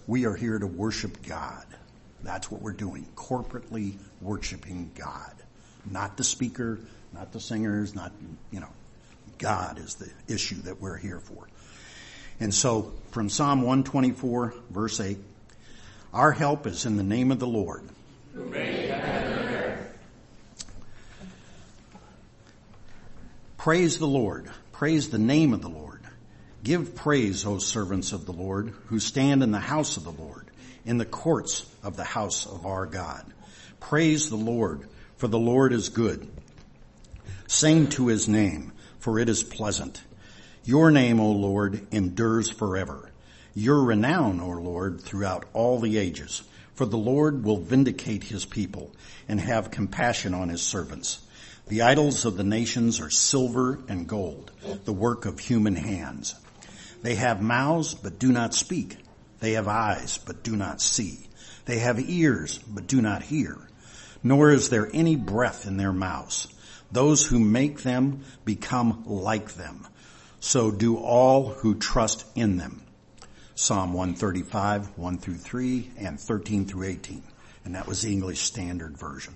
we are here to worship God. That's what we're doing, corporately worshiping God. Not the speaker, not the singers, not, God is the issue that we're here for. And so from Psalm 124, verse 8, our help is in the name of the Lord. Who made heaven and earth. Praise the Lord. Praise the name of the Lord. Give praise, O servants of the Lord, who stand in the house of the Lord, in the courts of the house of our God. Praise the Lord, for the Lord is good. Sing to his name, for it is pleasant. Your name, O Lord, endures forever. Your renown, O Lord, throughout all the ages. For the Lord will vindicate his people and have compassion on his servants. The idols of the nations are silver and gold, the work of human hands. They have mouths, but do not speak. They have eyes, but do not see. They have ears, but do not hear. Nor is there any breath in their mouths. Those who make them become like them. So do all who trust in them. Psalm 135, 1 through 3, and 13 through 18. And that was the English Standard Version.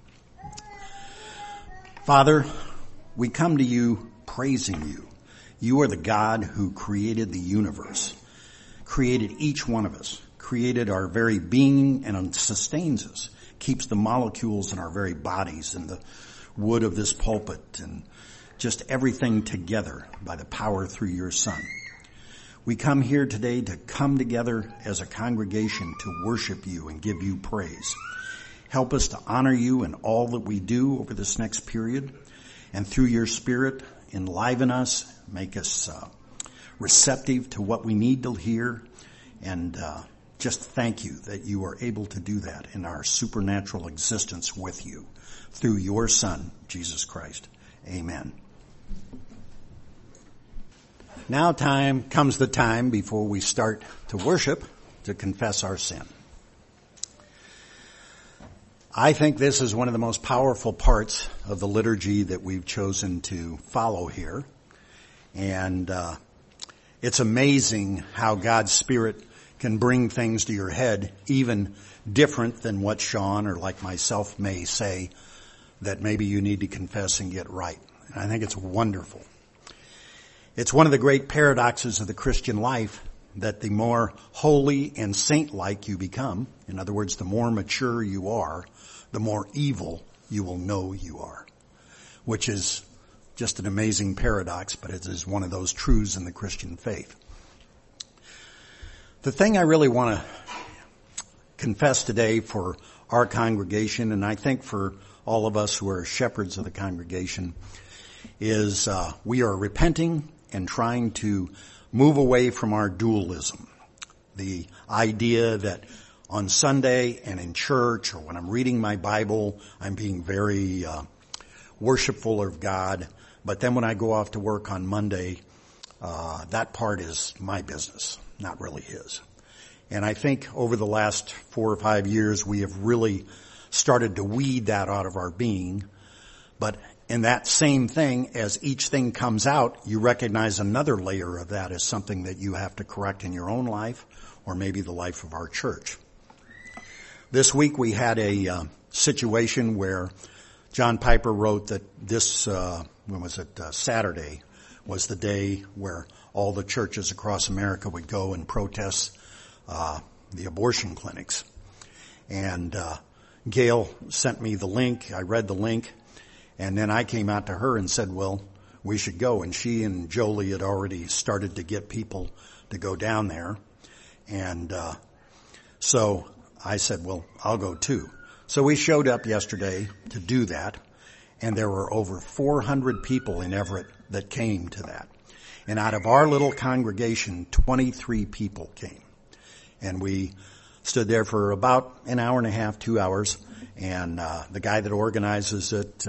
Father, we come to you praising you. You are the God who created the universe, created each one of us, created our very being and sustains us, keeps the molecules in our very bodies and the wood of this pulpit and just everything together by the power through your Son. We come here today to come together as a congregation to worship you and give you praise. Help us to honor you in all that we do over this next period. And through your Spirit, enliven us, make us receptive to what we need to hear. And just thank you that you are able to do that in our supernatural existence with you through your Son, Jesus Christ. Amen. Now comes the time before we start to worship to confess our sin. I think this is one of the most powerful parts of the liturgy that we've chosen to follow here. And it's amazing how God's Spirit can bring things to your head, even different than what Sean or like myself may say that maybe you need to confess and get right. And I think it's wonderful. It's one of the great paradoxes of the Christian life that the more holy and saint-like you become, in other words, the more mature you are, the more evil you will know you are, which is just an amazing paradox, but it is one of those truths in the Christian faith. The thing I really want to confess today for our congregation, and I think for all of us who are shepherds of the congregation, is we are repenting and trying to move away from our dualism. The idea that on Sunday and in church or when I'm reading my Bible, I'm being very worshipful of God. But then when I go off to work on Monday, that part is my business, not really his. And I think over the last 4 or 5 years, we have really started to weed that out of our being. But in that same thing, as each thing comes out, you recognize another layer of that as something that you have to correct in your own life or maybe the life of our church. This week we had a situation where John Piper wrote that this, Saturday was the day where all the churches across America would go and protest the abortion clinics. And Gail sent me the link. I read the link. And then I came out to her and said, well, we should go. And she and Jolie had already started to get people to go down there. And so I said, well, I'll go too. So we showed up yesterday to do that. And there were over 400 people in Everett that came to that. And out of our little congregation, 23 people came. And we stood there for about an hour and a half, 2 hours. And the guy that organizes it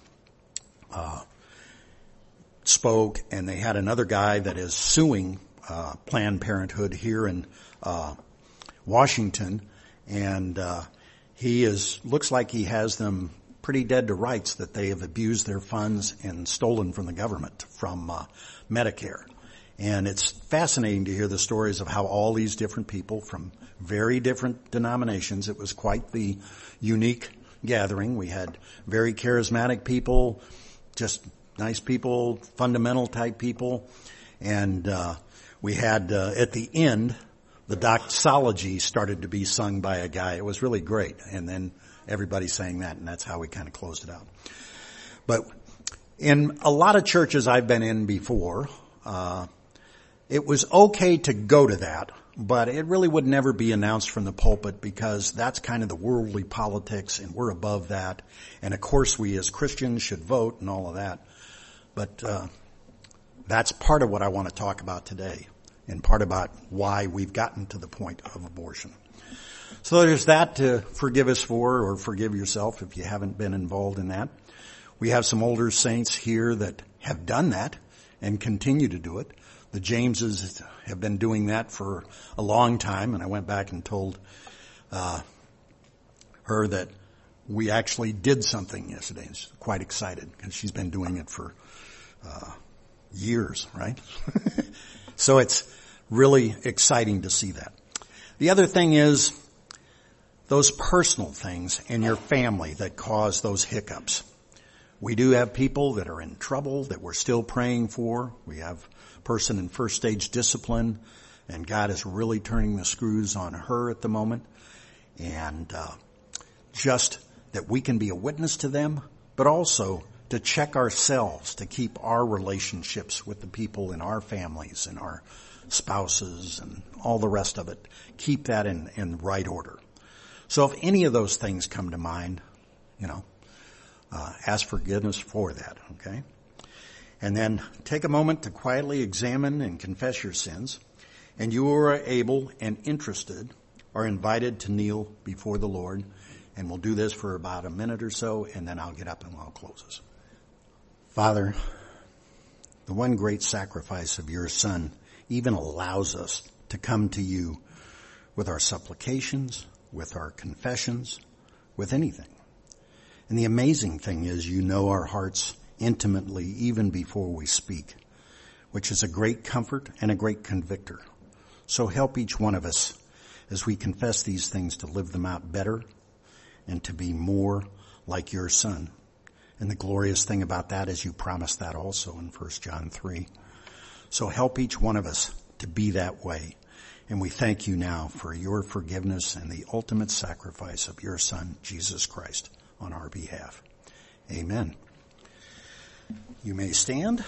spoke, and they had another guy that is suing Planned Parenthood here in Washington, and he looks like he has them pretty dead to rights that they have abused their funds and stolen from the government, from Medicare. And it's fascinating to hear the stories of how all these different people from very different denominations, it was quite the unique gathering. We had very charismatic people, just nice people, fundamental type people. And we had, at the end, the doxology started to be sung by a guy. It was really great. And then everybody sang that, and that's how we kind of closed it out. But in a lot of churches I've been in before, it was okay to go to that, but it really would never be announced from the pulpit because that's kind of the worldly politics, and we're above that. And of course we as Christians should vote and all of that. But that's part of what I want to talk about today, and part about why we've gotten to the point of abortion. So there's that to forgive us for, or forgive yourself if you haven't been involved in that. We have some older saints here that have done that and continue to do it. The Jameses have been doing that for a long time, and I went back and told her that we actually did something yesterday. And she's quite excited because she's been doing it for years, right? So it's really exciting to see that. The other thing is those personal things in your family that cause those hiccups. We do have people that are in trouble that we're still praying for. We have a person in first stage discipline, and God is really turning the screws on her at the moment. And just that we can be a witness to them, but also to check ourselves, to keep our relationships with the people in our families and our spouses and all the rest of it, keep that in right order. So if any of those things come to mind, ask forgiveness for that, okay? And then take a moment to quietly examine and confess your sins. And you who are able and interested are invited to kneel before the Lord. And we'll do this for about a minute or so, and then I'll get up and I'll close this. Father, the one great sacrifice of your Son even allows us to come to you with our supplications, with our confessions, with anything. And the amazing thing is you know our hearts intimately even before we speak, which is a great comfort and a great convictor. So help each one of us as we confess these things to live them out better and to be more like your Son. And the glorious thing about that is you promised that also in 1 John 3. So help each one of us to be that way. And we thank you now for your forgiveness and the ultimate sacrifice of your Son, Jesus Christ, on our behalf. Amen. You may stand.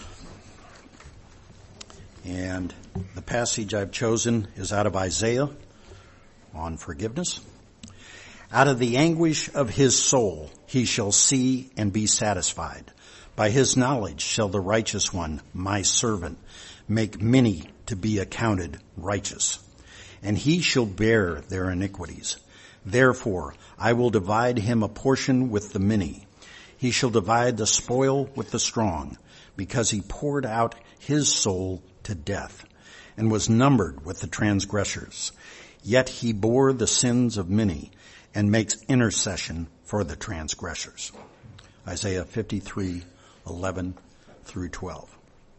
And the passage I've chosen is out of Isaiah on forgiveness. Out of the anguish of his soul he shall see and be satisfied. By his knowledge shall the righteous one, my servant, make many to be accounted righteous. And he shall bear their iniquities. Therefore I will divide him a portion with the many. He shall divide the spoil with the strong, because he poured out his soul to death, and was numbered with the transgressors. Yet he bore the sins of many, and makes intercession for the transgressors. Isaiah 53:11 through 12.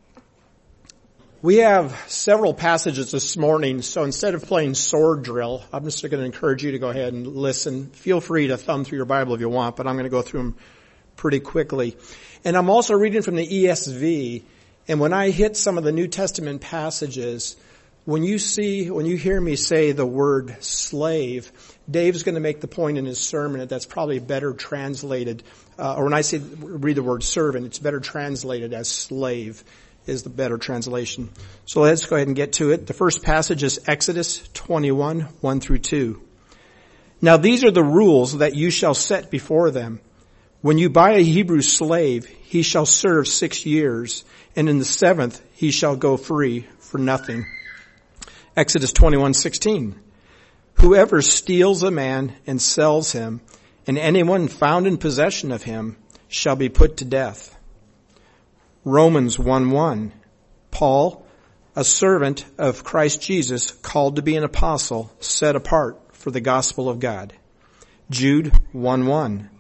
We have several passages this morning, so instead of playing sword drill, I'm just going to encourage you to go ahead and listen. Feel free to thumb through your Bible if you want, but I'm going to go through them pretty quickly. And I'm also reading from the ESV, and when I hit some of the New Testament passages, when you hear me say the word slave, Dave's going to make the point in his sermon that that's probably better translated, or when I read the word servant, it's better translated as slave is the better translation. So let's go ahead and get to it. The first passage is Exodus 21, 1 through 2. Now these are the rules that you shall set before them. When you buy a Hebrew slave, he shall serve 6 years, and in the 7th he shall go free for nothing. Exodus 21:16. Whoever steals a man and sells him, and anyone found in possession of him, shall be put to death. Romans 1:1. Paul, a servant of Christ Jesus, called to be an apostle, set apart for the gospel of God. Jude 1:1.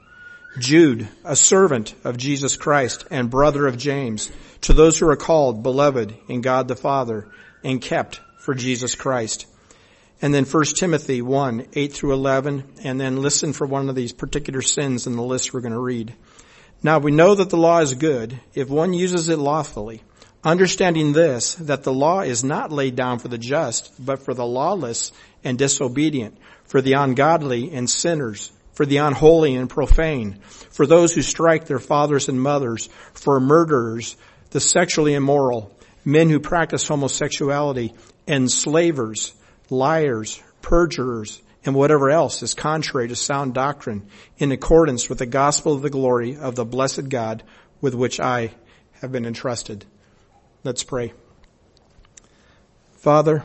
Jude, a servant of Jesus Christ and brother of James, to those who are called, beloved in God the Father, and kept for Jesus Christ. And then 1 Timothy 1, 8 through 11, and then listen for one of these particular sins in the list we're going to read. Now we know that the law is good if one uses it lawfully, understanding this, that the law is not laid down for the just, but for the lawless and disobedient, for the ungodly and sinners, for the unholy and profane, for those who strike their fathers and mothers, for murderers, the sexually immoral, men who practice homosexuality, enslavers, liars, perjurers, and whatever else is contrary to sound doctrine, in accordance with the gospel of the glory of the blessed God with which I have been entrusted. Let's pray. Father,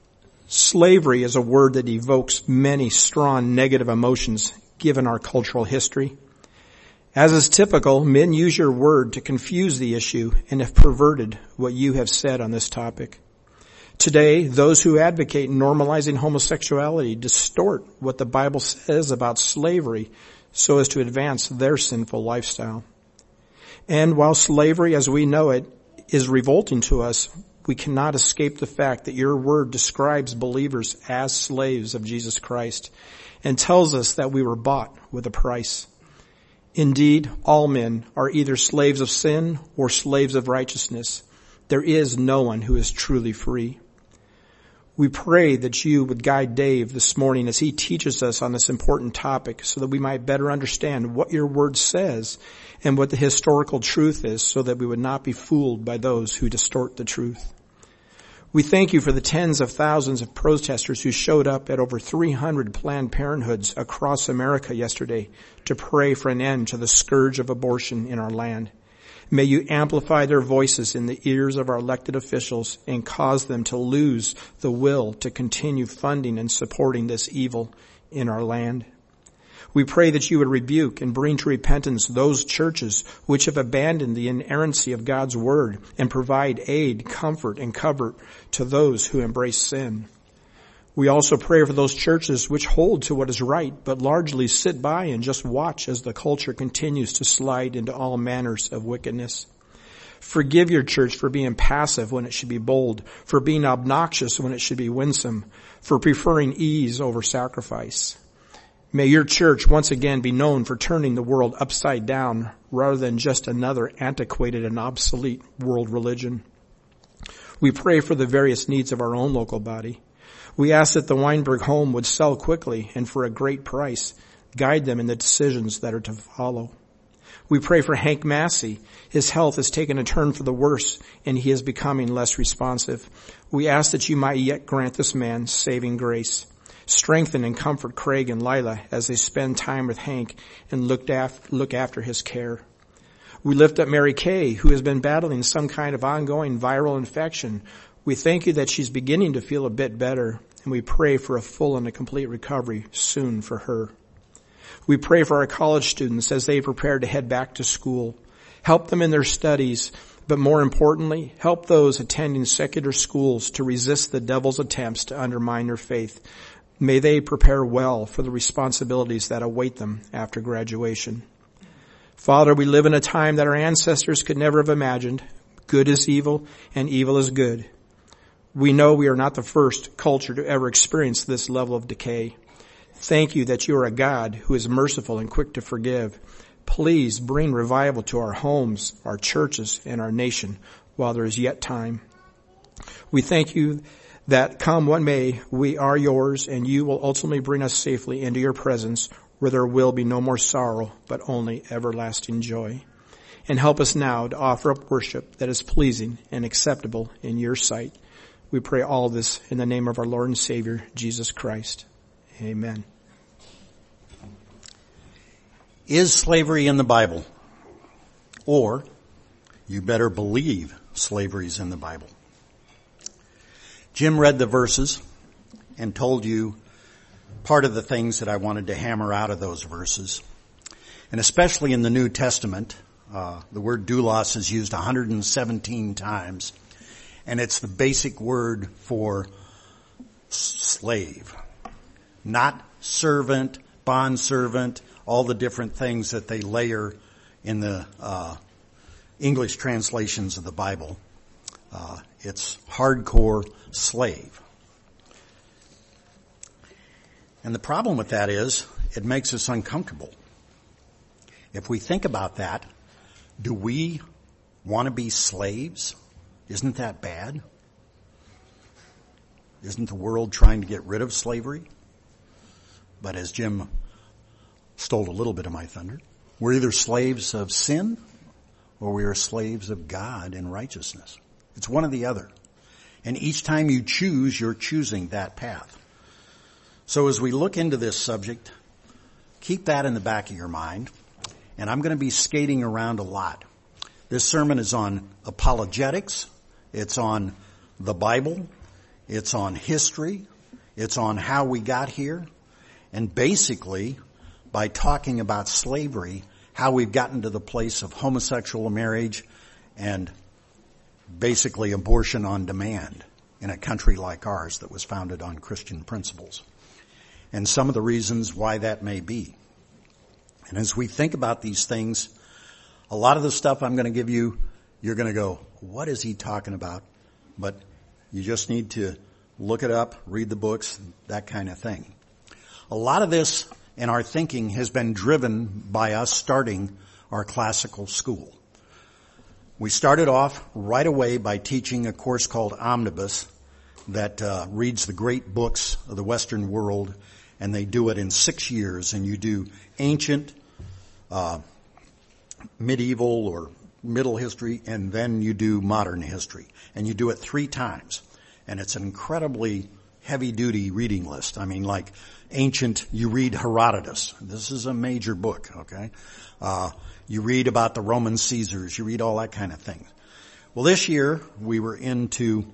slavery is a word that evokes many strong negative emotions given our cultural history. As is typical, men use your word to confuse the issue and have perverted what you have said on this topic. Today, those who advocate normalizing homosexuality distort what the Bible says about slavery so as to advance their sinful lifestyle. And while slavery as we know it is revolting to us, we cannot escape the fact that your word describes believers as slaves of Jesus Christ and tells us that we were bought with a price. Indeed, all men are either slaves of sin or slaves of righteousness. There is no one who is truly free. We pray that you would guide Dave this morning as he teaches us on this important topic so that we might better understand what your word says and what the historical truth is so that we would not be fooled by those who distort the truth. We thank you for the tens of thousands of protesters who showed up at over 300 Planned Parenthoods across America yesterday to pray for an end to the scourge of abortion in our land. May you amplify their voices in the ears of our elected officials and cause them to lose the will to continue funding and supporting this evil in our land. We pray that you would rebuke and bring to repentance those churches which have abandoned the inerrancy of God's word and provide aid, comfort, and comfort to those who embrace sin. We also pray for those churches which hold to what is right, but largely sit by and just watch as the culture continues to slide into all manners of wickedness. Forgive your church for being passive when it should be bold, for being obnoxious when it should be winsome, for preferring ease over sacrifice. May your church once again be known for turning the world upside down rather than just another antiquated and obsolete world religion. We pray for the various needs of our own local body. We ask that the Weinberg home would sell quickly and for a great price. Guide them in the decisions that are to follow. We pray for Hank Massey. His health has taken a turn for the worse and he is becoming less responsive. We ask that you might yet grant this man saving grace. Strengthen and comfort Craig and Lila as they spend time with Hank and look after his care. We lift up Mary Kay, who has been battling some kind of ongoing viral infection. We thank you that she's beginning to feel a bit better, and we pray for a full and a complete recovery soon for her. We pray for our college students as they prepare to head back to school. Help them in their studies, but more importantly, help those attending secular schools to resist the devil's attempts to undermine their faith. May they prepare well for the responsibilities that await them after graduation. Father, we live in a time that our ancestors could never have imagined. Good is evil and evil is good. We know we are not the first culture to ever experience this level of decay. Thank you that you are a God who is merciful and quick to forgive. Please bring revival to our homes, our churches, and our nation while there is yet time. We thank you that come what may, we are yours, and you will ultimately bring us safely into your presence where there will be no more sorrow, but only everlasting joy. And help us now to offer up worship that is pleasing and acceptable in your sight. We pray all this in the name of our Lord and Savior, Jesus Christ. Amen. Is slavery in the Bible? Or, you better believe slavery's in the Bible. Jim read the verses and told you part of the things that I wanted to hammer out of those verses. And especially in the New Testament, the word doulos is used 117 times. And it's the basic word for slave. Not servant, bondservant, all the different things that they layer in the English translations of the Bible. It's hardcore slave. And the problem with that is it makes us uncomfortable. If we think about that, do we want to be slaves? Isn't that bad? Isn't the world trying to get rid of slavery? But as Jim stole a little bit of my thunder, we're either slaves of sin or we are slaves of God in righteousness. It's one or the other. And each time you choose, you're choosing that path. So as we look into this subject, keep that in the back of your mind. And I'm going to be skating around a lot. This sermon is on apologetics. It's on the Bible. It's on history. It's on how we got here. And basically, by talking about slavery, how we've gotten to the place of homosexual marriage and basically abortion on demand in a country like ours that was founded on Christian principles. And some of the reasons why that may be. And as we think about these things, a lot of the stuff I'm going to give you, you're going to go, what is he talking about? But you just need to look it up, read the books, that kind of thing. A lot of this in our thinking has been driven by us starting our classical school. We started off right away by teaching a course called Omnibus that reads the great books of the Western world, and they do it in 6 years, and you do ancient, medieval or middle history, and then you do modern history. And you do it 3 times. And it's an incredibly heavy-duty reading list. I mean, like ancient, you read Herodotus. This is a major book, okay? You read about the Roman Caesars. You read all that kind of thing. Well, this year we were into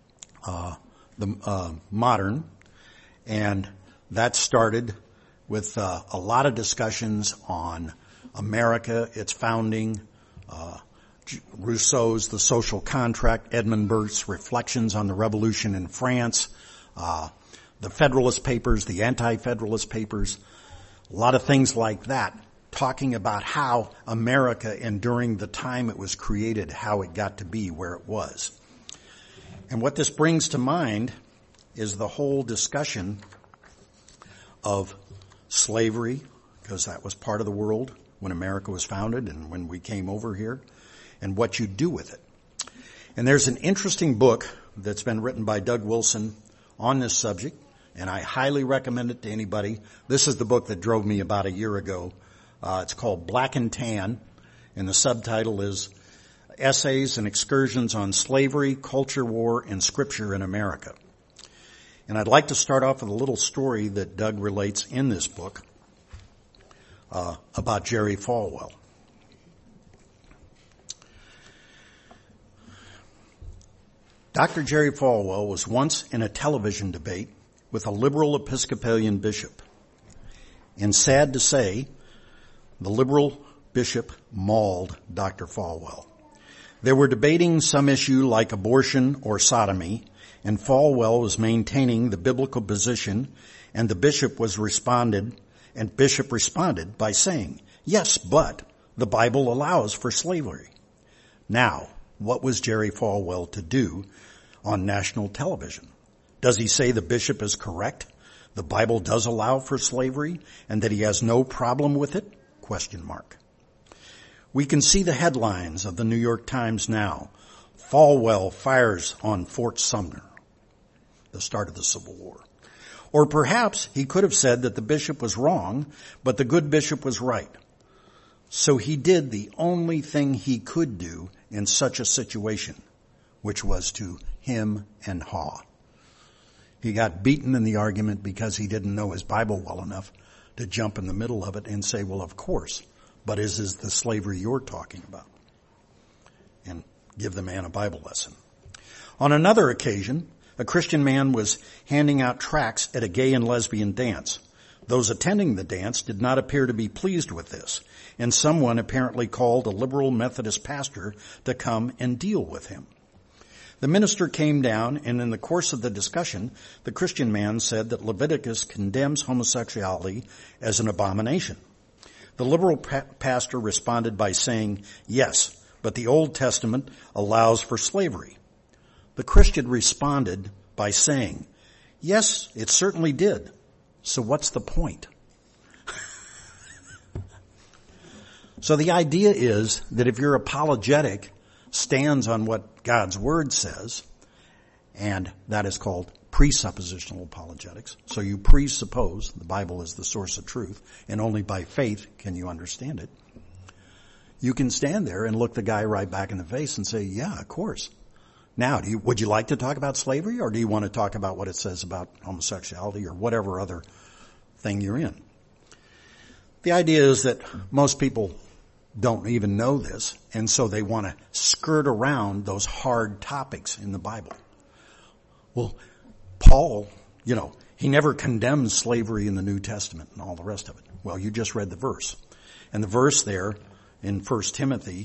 the modern, and that started with a lot of discussions on America, its founding, Rousseau's The Social Contract, Edmund Burke's Reflections on the Revolution in France, the Federalist Papers, the Anti-Federalist Papers, a lot of things like that, talking about how America, and during the time it was created, how it got to be where it was. And what this brings to mind is the whole discussion of slavery, because that was part of the world when America was founded and when we came over here, and what you do with it. And there's an interesting book that's been written by Doug Wilson on this subject, and I highly recommend it to anybody. This is the book that drove me about a year ago. It's called Black and Tan, and the subtitle is Essays and Excursions on Slavery, Culture War, and Scripture in America. And I'd like to start off with a little story that Doug relates in this book about Jerry Falwell. Dr. Jerry Falwell was once in a television debate with a liberal Episcopalian bishop. And sad to say, the liberal bishop mauled Dr. Falwell. They were debating some issue like abortion or sodomy, and Falwell was maintaining the biblical position, and the bishop responded by saying, "Yes, but the Bible allows for slavery." Now, what was Jerry Falwell to do on national television? Does he say the bishop is correct? The Bible does allow for slavery and that he has no problem with it? ? We can see the headlines of the New York Times now. Falwell fires on Fort Sumner, the start of the Civil War. Or perhaps he could have said that the bishop was wrong, but the good bishop was right. So he did the only thing he could do in such a situation, which was to hem and haw. He got beaten in the argument because he didn't know his Bible well enough to jump in the middle of it and say, well, of course, but is this the slavery you're talking about? And give the man a Bible lesson. On another occasion, a Christian man was handing out tracts at a gay and lesbian dance. Those attending the dance did not appear to be pleased with this, and someone apparently called a liberal Methodist pastor to come and deal with him. The minister came down, and in the course of the discussion, the Christian man said that Leviticus condemns homosexuality as an abomination. The liberal pastor responded by saying, yes, but the Old Testament allows for slavery. The Christian responded by saying, yes, it certainly did. So what's the point? So the idea is that if your apologetic stands on what God's Word says, and that is called presuppositional apologetics, so you presuppose the Bible is the source of truth, and only by faith can you understand it, you can stand there and look the guy right back in the face and say, yeah, of course. Now, would you like to talk about slavery, or do you want to talk about what it says about homosexuality or whatever other thing you're in? The idea is that most people don't even know this, and so they want to skirt around those hard topics in the Bible. Well, Paul, he never condemns slavery in the New Testament and all the rest of it. Well, you just read the verse. And the verse there in 1 Timothy,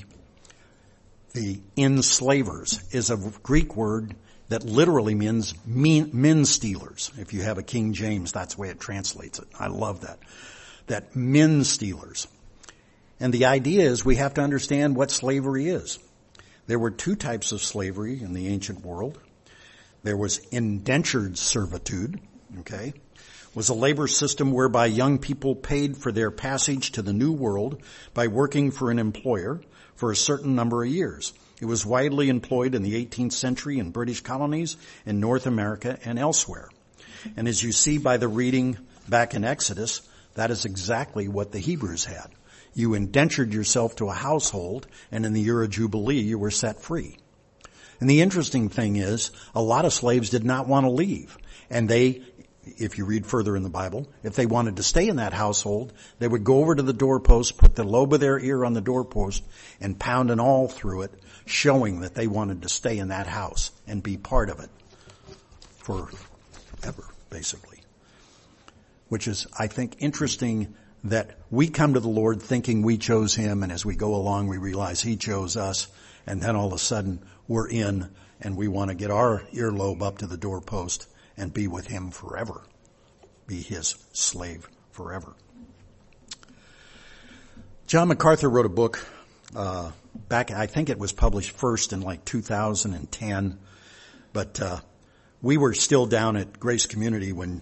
the enslavers, is a Greek word that literally means men stealers. If you have a King James, that's the way it translates it. I love that. That men stealers. And the idea is we have to understand what slavery is. There were two types of slavery in the ancient world. There was indentured servitude, was a labor system whereby young people paid for their passage to the New World by working for an employer for a certain number of years. It was widely employed in the 18th century in British colonies, in North America, and elsewhere. And as you see by the reading back in Exodus, that is exactly what the Hebrews had. You indentured yourself to a household, and in the year of Jubilee, you were set free. And the interesting thing is, a lot of slaves did not want to leave. And they, if you read further in the Bible, if they wanted to stay in that household, they would go over to the doorpost, put the lobe of their ear on the doorpost, and pound an awl through it, showing that they wanted to stay in that house and be part of it forever, basically. Which is, I think, interesting that we come to the Lord thinking we chose Him, and as we go along we realize He chose us, and then all of a sudden we're in and we want to get our earlobe up to the doorpost and be with Him forever. Be His slave forever. John MacArthur wrote a book back, I think it was published first in 2010, but we were still down at Grace Community when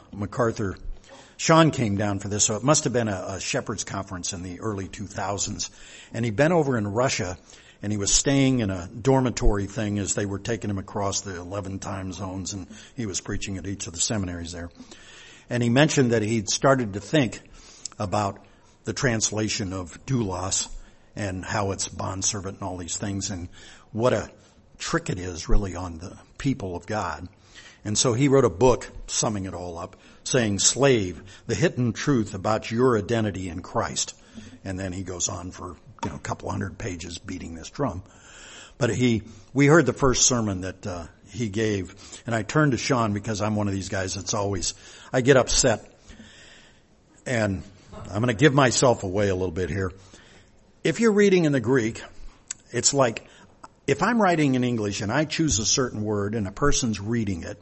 Sean came down for this, so it must have been a Shepherd's Conference in the early 2000s. And he'd been over in Russia, and he was staying in a dormitory thing as they were taking him across the 11 time zones, and he was preaching at each of the seminaries there. And he mentioned that he'd started to think about the translation of doulos and how it's bondservant and all these things, and what a trick it is really on the people of God. And so he wrote a book summing it all up, saying, Slave, the hidden truth about your identity in Christ. And then he goes on for a couple hundred pages beating this drum. But we heard the first sermon that he gave, and I turned to Sean because I'm one of these guys that's always, I get upset, and I'm going to give myself away a little bit here. If you're reading in the Greek, it's like, if I'm writing in English and I choose a certain word and a person's reading it,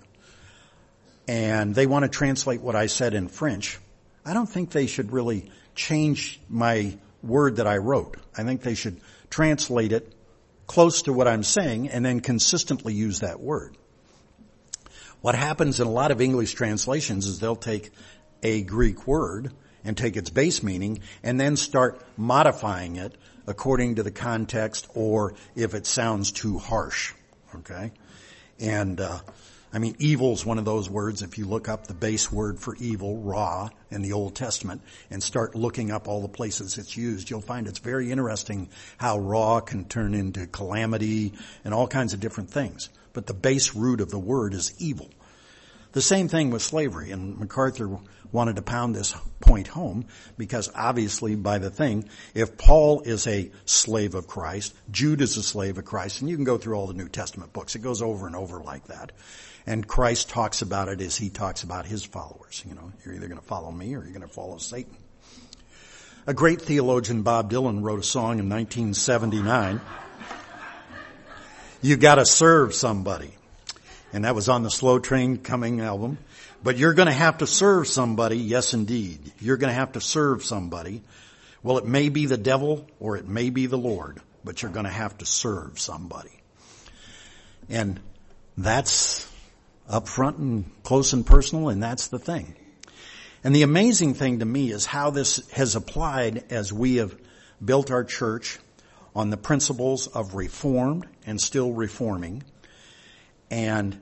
and they want to translate what I said in French, I don't think they should really change my word that I wrote. I think they should translate it close to what I'm saying and then consistently use that word. What happens in a lot of English translations is they'll take a Greek word and take its base meaning and then start modifying it according to the context or if it sounds too harsh. Okay? And evil's one of those words. If you look up the base word for evil, ra, in the Old Testament, and start looking up all the places it's used, you'll find it's very interesting how ra can turn into calamity and all kinds of different things. But the base root of the word is evil. The same thing with slavery, and MacArthur wanted to pound this point home because obviously by the thing, if Paul is a slave of Christ, Jude is a slave of Christ, and you can go through all the New Testament books. It goes over and over like that. And Christ talks about it as he talks about his followers. You're either going to follow me or you're going to follow Satan. A great theologian, Bob Dylan, wrote a song in 1979. You got to serve somebody. And that was on the Slow Train Coming album. But you're going to have to serve somebody. Yes, indeed. You're going to have to serve somebody. Well, it may be the devil or it may be the Lord, but you're going to have to serve somebody. And that's up front and close and personal, and that's the thing. And the amazing thing to me is how this has applied as we have built our church on the principles of reformed and still reforming. And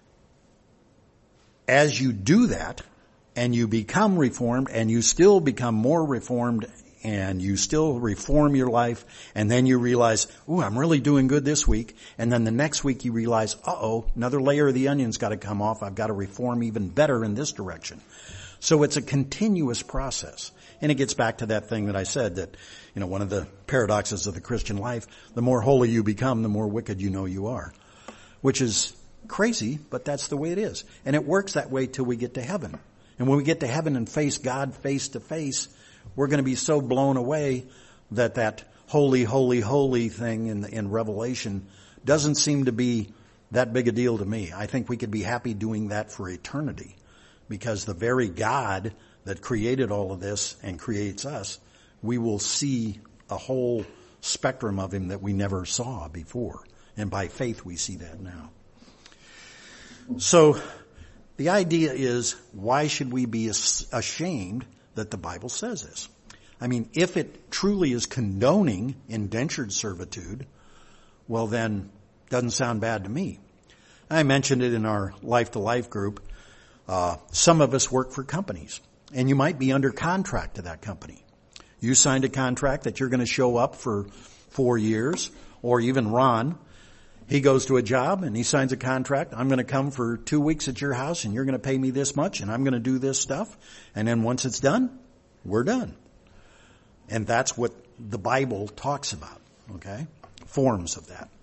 as you do that, and you become reformed, and you still become more reformed, and you still reform your life, and then you realize, ooh, I'm really doing good this week, and then the next week you realize, another layer of the onion's got to come off. I've got to reform even better in this direction. So it's a continuous process. And it gets back to that thing that I said that, one of the paradoxes of the Christian life, the more holy you become, the more wicked you know you are. Which is crazy, but that's the way it is. And it works that way till we get to heaven. And when we get to heaven and face God face to face, we're going to be so blown away that holy, holy, holy thing in Revelation doesn't seem to be that big a deal to me. I think we could be happy doing that for eternity, because the very God that created all of this and creates us, we will see a whole spectrum of him that we never saw before. And by faith we see that now. So the idea is, why should we be ashamed that the Bible says this? I mean, if it truly is condoning indentured servitude, well then, doesn't sound bad to me. I mentioned it in our Life to Life group. Some of us work for companies, and you might be under contract to that company. You signed a contract that you're going to show up for 4 years, or even Ron, he goes to a job and he signs a contract. I'm going to come for 2 weeks at your house, and you're going to pay me this much, and I'm going to do this stuff. And then once it's done, we're done. And that's what the Bible talks about, okay? Forms of that.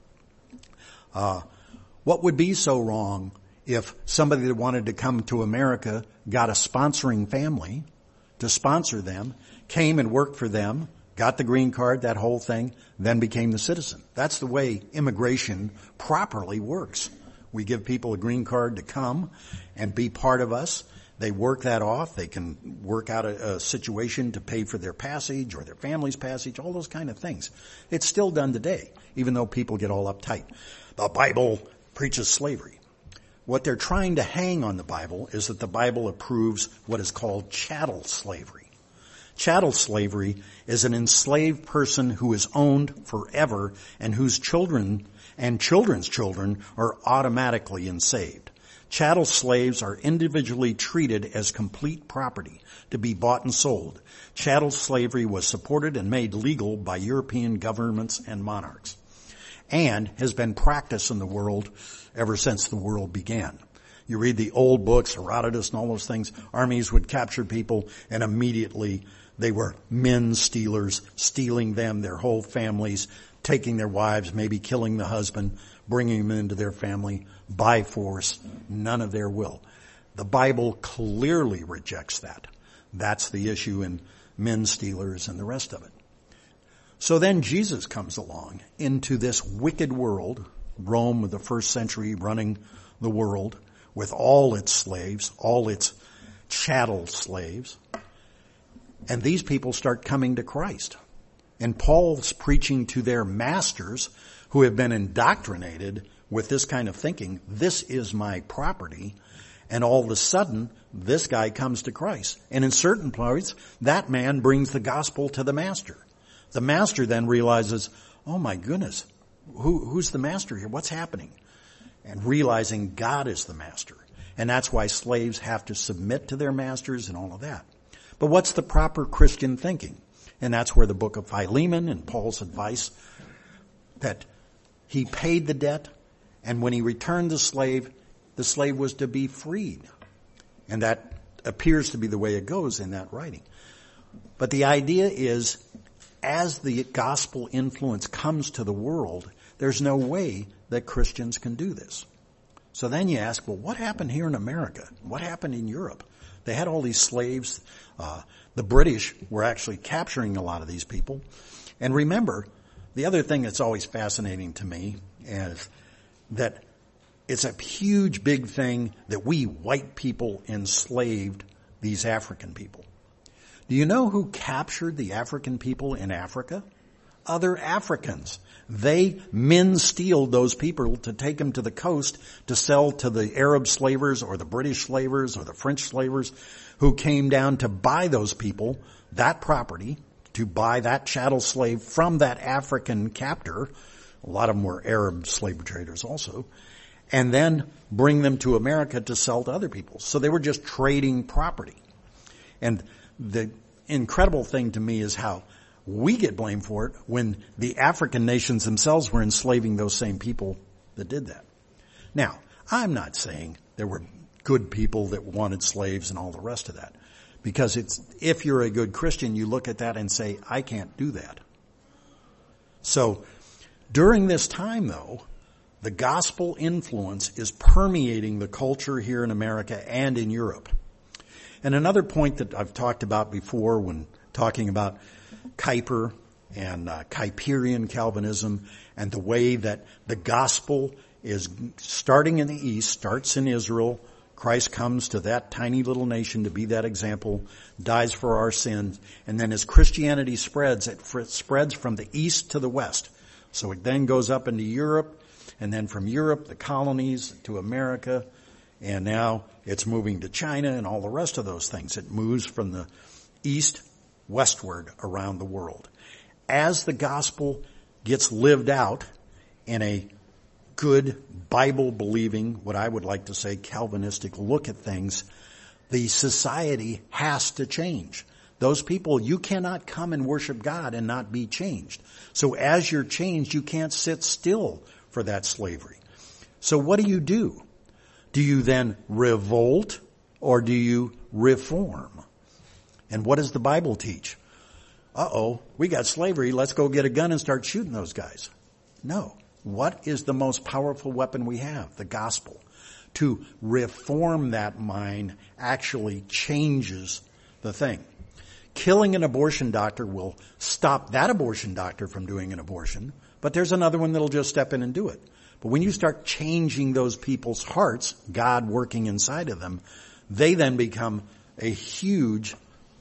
What would be so wrong if somebody that wanted to come to America got a sponsoring family to sponsor them, came and worked for them, got the green card, that whole thing, then became the citizen? That's the way immigration properly works. We give people a green card to come and be part of us. They work that off. They can work out a situation to pay for their passage or their family's passage, all those kind of things. It's still done today, even though people get all uptight. The Bible preaches slavery. What they're trying to hang on the Bible is that the Bible approves what is called chattel slavery. Chattel slavery is an enslaved person who is owned forever and whose children and children's children are automatically enslaved. Chattel slaves are individually treated as complete property to be bought and sold. Chattel slavery was supported and made legal by European governments and monarchs, and has been practiced in the world ever since the world began. You read the old books, Herodotus and all those things, armies would capture people and immediately they were men stealers, stealing them, their whole families, taking their wives, maybe killing the husband, bringing them into their family by force, none of their will. The Bible clearly rejects that. That's the issue in men stealers and the rest of it. So then Jesus comes along into this wicked world, Rome of the first century running the world with all its slaves, all its chattel slaves. And these people start coming to Christ. And Paul's preaching to their masters who have been indoctrinated with this kind of thinking. This is my property. And all of a sudden, this guy comes to Christ. And in certain parts, that man brings the gospel to the master. The master then realizes, oh my goodness, who's the master here? What's happening? And realizing God is the master. And that's why slaves have to submit to their masters and all of that. But what's the proper Christian thinking? And that's where the book of Philemon and Paul's advice that he paid the debt, and when he returned the slave was to be freed. And that appears to be the way it goes in that writing. But the idea is, as the gospel influence comes to the world, there's no way that Christians can do this. So then you ask, well, what happened here in America? What happened in Europe? They had all these slaves. The British were actually capturing a lot of these people. And remember, the other thing that's always fascinating to me is that it's a huge, big thing that we white people enslaved these African people. Do you know who captured the African people in Africa? Other Africans. They men-stealed those people to take them to the coast to sell to the Arab slavers or the British slavers or the French slavers who came down to buy those people, that property, to buy that chattel slave from that African captor. A lot of them were Arab slave traders also. And then bring them to America to sell to other people. So they were just trading property. And the incredible thing to me is how we get blamed for it when the African nations themselves were enslaving those same people that did that. Now, I'm not saying there were good people that wanted slaves and all the rest of that. Because if you're a good Christian, you look at that and say, I can't do that. So, during this time though, the gospel influence is permeating the culture here in America and in Europe. And another point that I've talked about before when talking about Kuyper and Kuyperian Calvinism and the way that the gospel is starting in the East, starts in Israel. Christ comes to that tiny little nation to be that example, dies for our sins, and then as Christianity spreads, it spreads from the East to the West. So it then goes up into Europe, and then from Europe, the colonies to America, and now it's moving to China and all the rest of those things. It moves from the East westward around the world. As the gospel gets lived out in a good Bible-believing, what I would like to say Calvinistic look at things, the society has to change. Those people, you cannot come and worship God and not be changed. So as you're changed, you can't sit still for that slavery. So what do? Do you then revolt or do you reform? And what does the Bible teach? We got slavery, let's go get a gun and start shooting those guys. No. What is the most powerful weapon we have? The gospel. To reform that mind actually changes the thing. Killing an abortion doctor will stop that abortion doctor from doing an abortion, but there's another one that'll just step in and do it. But when you start changing those people's hearts, God working inside of them, they then become a huge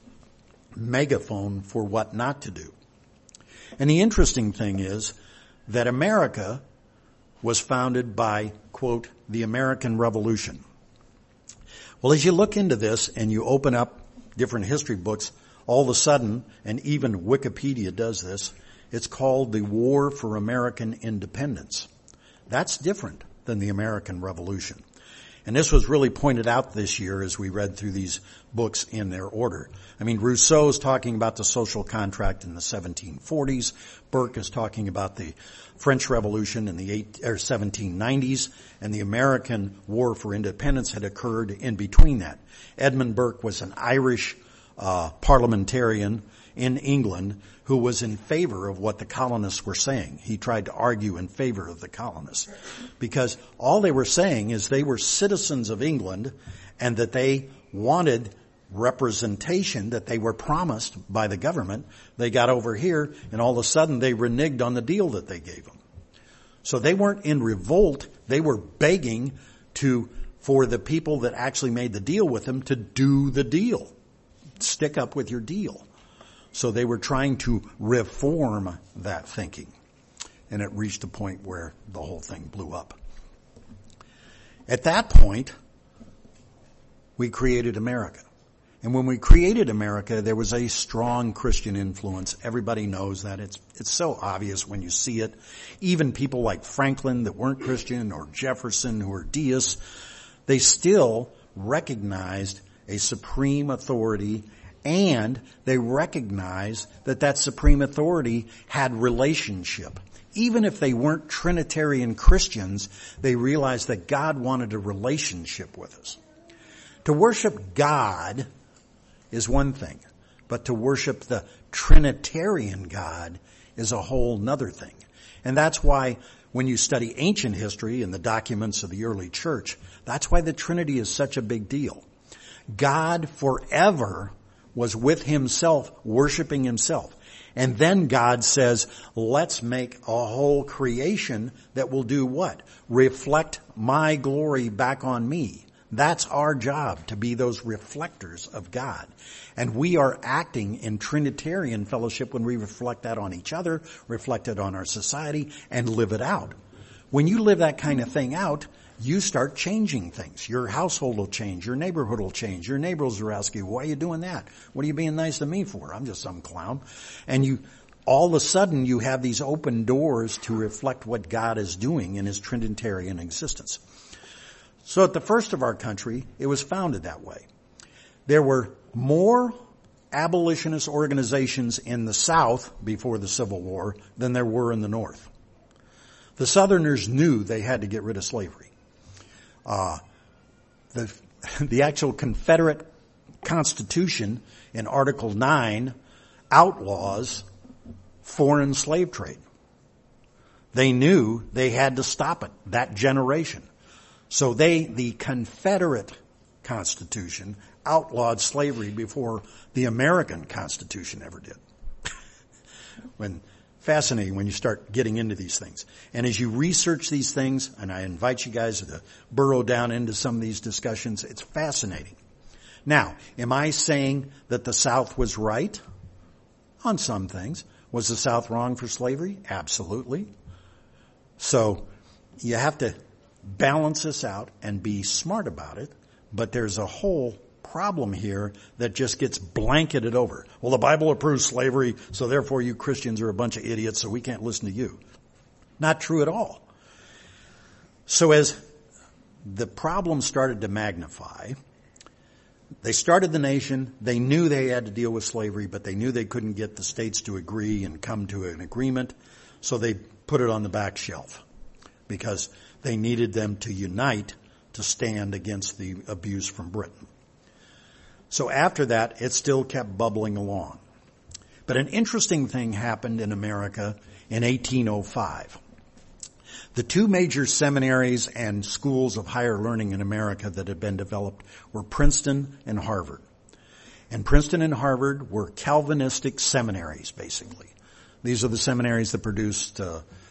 megaphone for what not to do. And the interesting thing is that America was founded by, quote, the American Revolution. Well, as you look into this and you open up different history books, all of a sudden, and even Wikipedia does this, it's called the War for American Independence. That's different than the American Revolution. And this was really pointed out this year as we read through these books in their order. I mean, Rousseau is talking about the social contract in the 1740s. Burke is talking about the French Revolution in the 1790s, and the American War for Independence had occurred in between that. Edmund Burke was an Irish parliamentarian in England who was in favor of what the colonists were saying. He tried to argue in favor of the colonists because all they were saying is they were citizens of England and that they wanted representation that they were promised by the government. They got over here and all of a sudden they reneged on the deal that they gave them. So they weren't in revolt. They were begging for the people that actually made the deal with them to do the deal. Stick up with your deal. So they were trying to reform that thinking. And it reached a point where the whole thing blew up. At that point, we created America. And when we created America, there was a strong Christian influence. Everybody knows that. It's so obvious when you see it. Even people like Franklin that weren't Christian or Jefferson who were deists, they still recognized a supreme authority, and they recognized that supreme authority had relationship. Even if they weren't Trinitarian Christians, they realized that God wanted a relationship with us. To worship God is one thing, but to worship the Trinitarian God is a whole nother thing. And that's why when you study ancient history and the documents of the early church, that's why the Trinity is such a big deal. God forever was with himself, worshiping himself. And then God says, let's make a whole creation that will do what? Reflect my glory back on me. That's our job, to be those reflectors of God. And we are acting in Trinitarian fellowship when we reflect that on each other, reflect it on our society, and live it out. When you live that kind of thing out, you start changing things. Your household will change. Your neighborhood will change. Your neighbors will ask you, why are you doing that? What are you being nice to me for? I'm just some clown. And all of a sudden you have these open doors to reflect what God is doing in his Trinitarian existence. So at the first of our country, it was founded that way. There were more abolitionist organizations in the South before the Civil War than there were in the North. The Southerners knew they had to get rid of slavery. The actual Confederate Constitution in Article 9 outlaws foreign slave trade. They knew they had to stop it, that generation. So the Confederate Constitution outlawed slavery before the American Constitution ever did. Fascinating when you start getting into these things. And as you research these things, and I invite you guys to burrow down into some of these discussions, it's fascinating. Now, am I saying that the South was right on some things? Was the South wrong for slavery? Absolutely. So you have to balance this out and be smart about it, but there's a whole problem here that just gets blanketed over. Well, the Bible approves slavery, so therefore you Christians are a bunch of idiots, so we can't listen to you. Not true at all. So as the problem started to magnify, they started the nation, they knew they had to deal with slavery, but they knew they couldn't get the states to agree and come to an agreement, so they put it on the back shelf because they needed them to unite to stand against the abuse from Britain. So after that, it still kept bubbling along. But an interesting thing happened in America in 1805. The two major seminaries and schools of higher learning in America that had been developed were Princeton and Harvard. And Princeton and Harvard were Calvinistic seminaries, basically. These are the seminaries that produced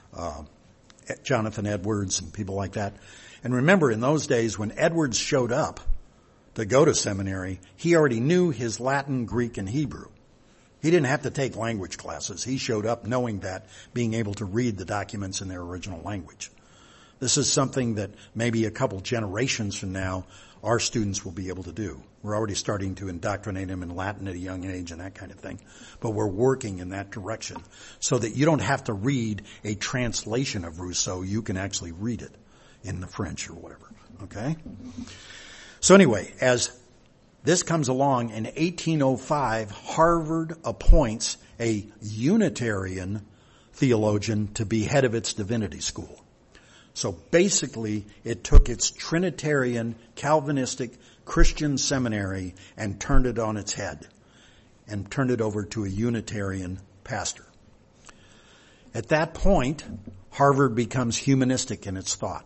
Jonathan Edwards and people like that. And remember, in those days, when Edwards showed up to go to seminary, he already knew his Latin, Greek, and Hebrew. He didn't have to take language classes. He showed up knowing that, being able to read the documents in their original language. This is something that maybe a couple generations from now, our students will be able to do. We're already starting to indoctrinate them in Latin at a young age and that kind of thing. But we're working in that direction so that you don't have to read a translation of Rousseau. You can actually read it in the French or whatever. Okay? So anyway, as this comes along in 1805, Harvard appoints a Unitarian theologian to be head of its divinity school. So basically, it took its Trinitarian, Calvinistic, Christian seminary and turned it on its head and turned it over to a Unitarian pastor. At that point, Harvard becomes humanistic in its thought.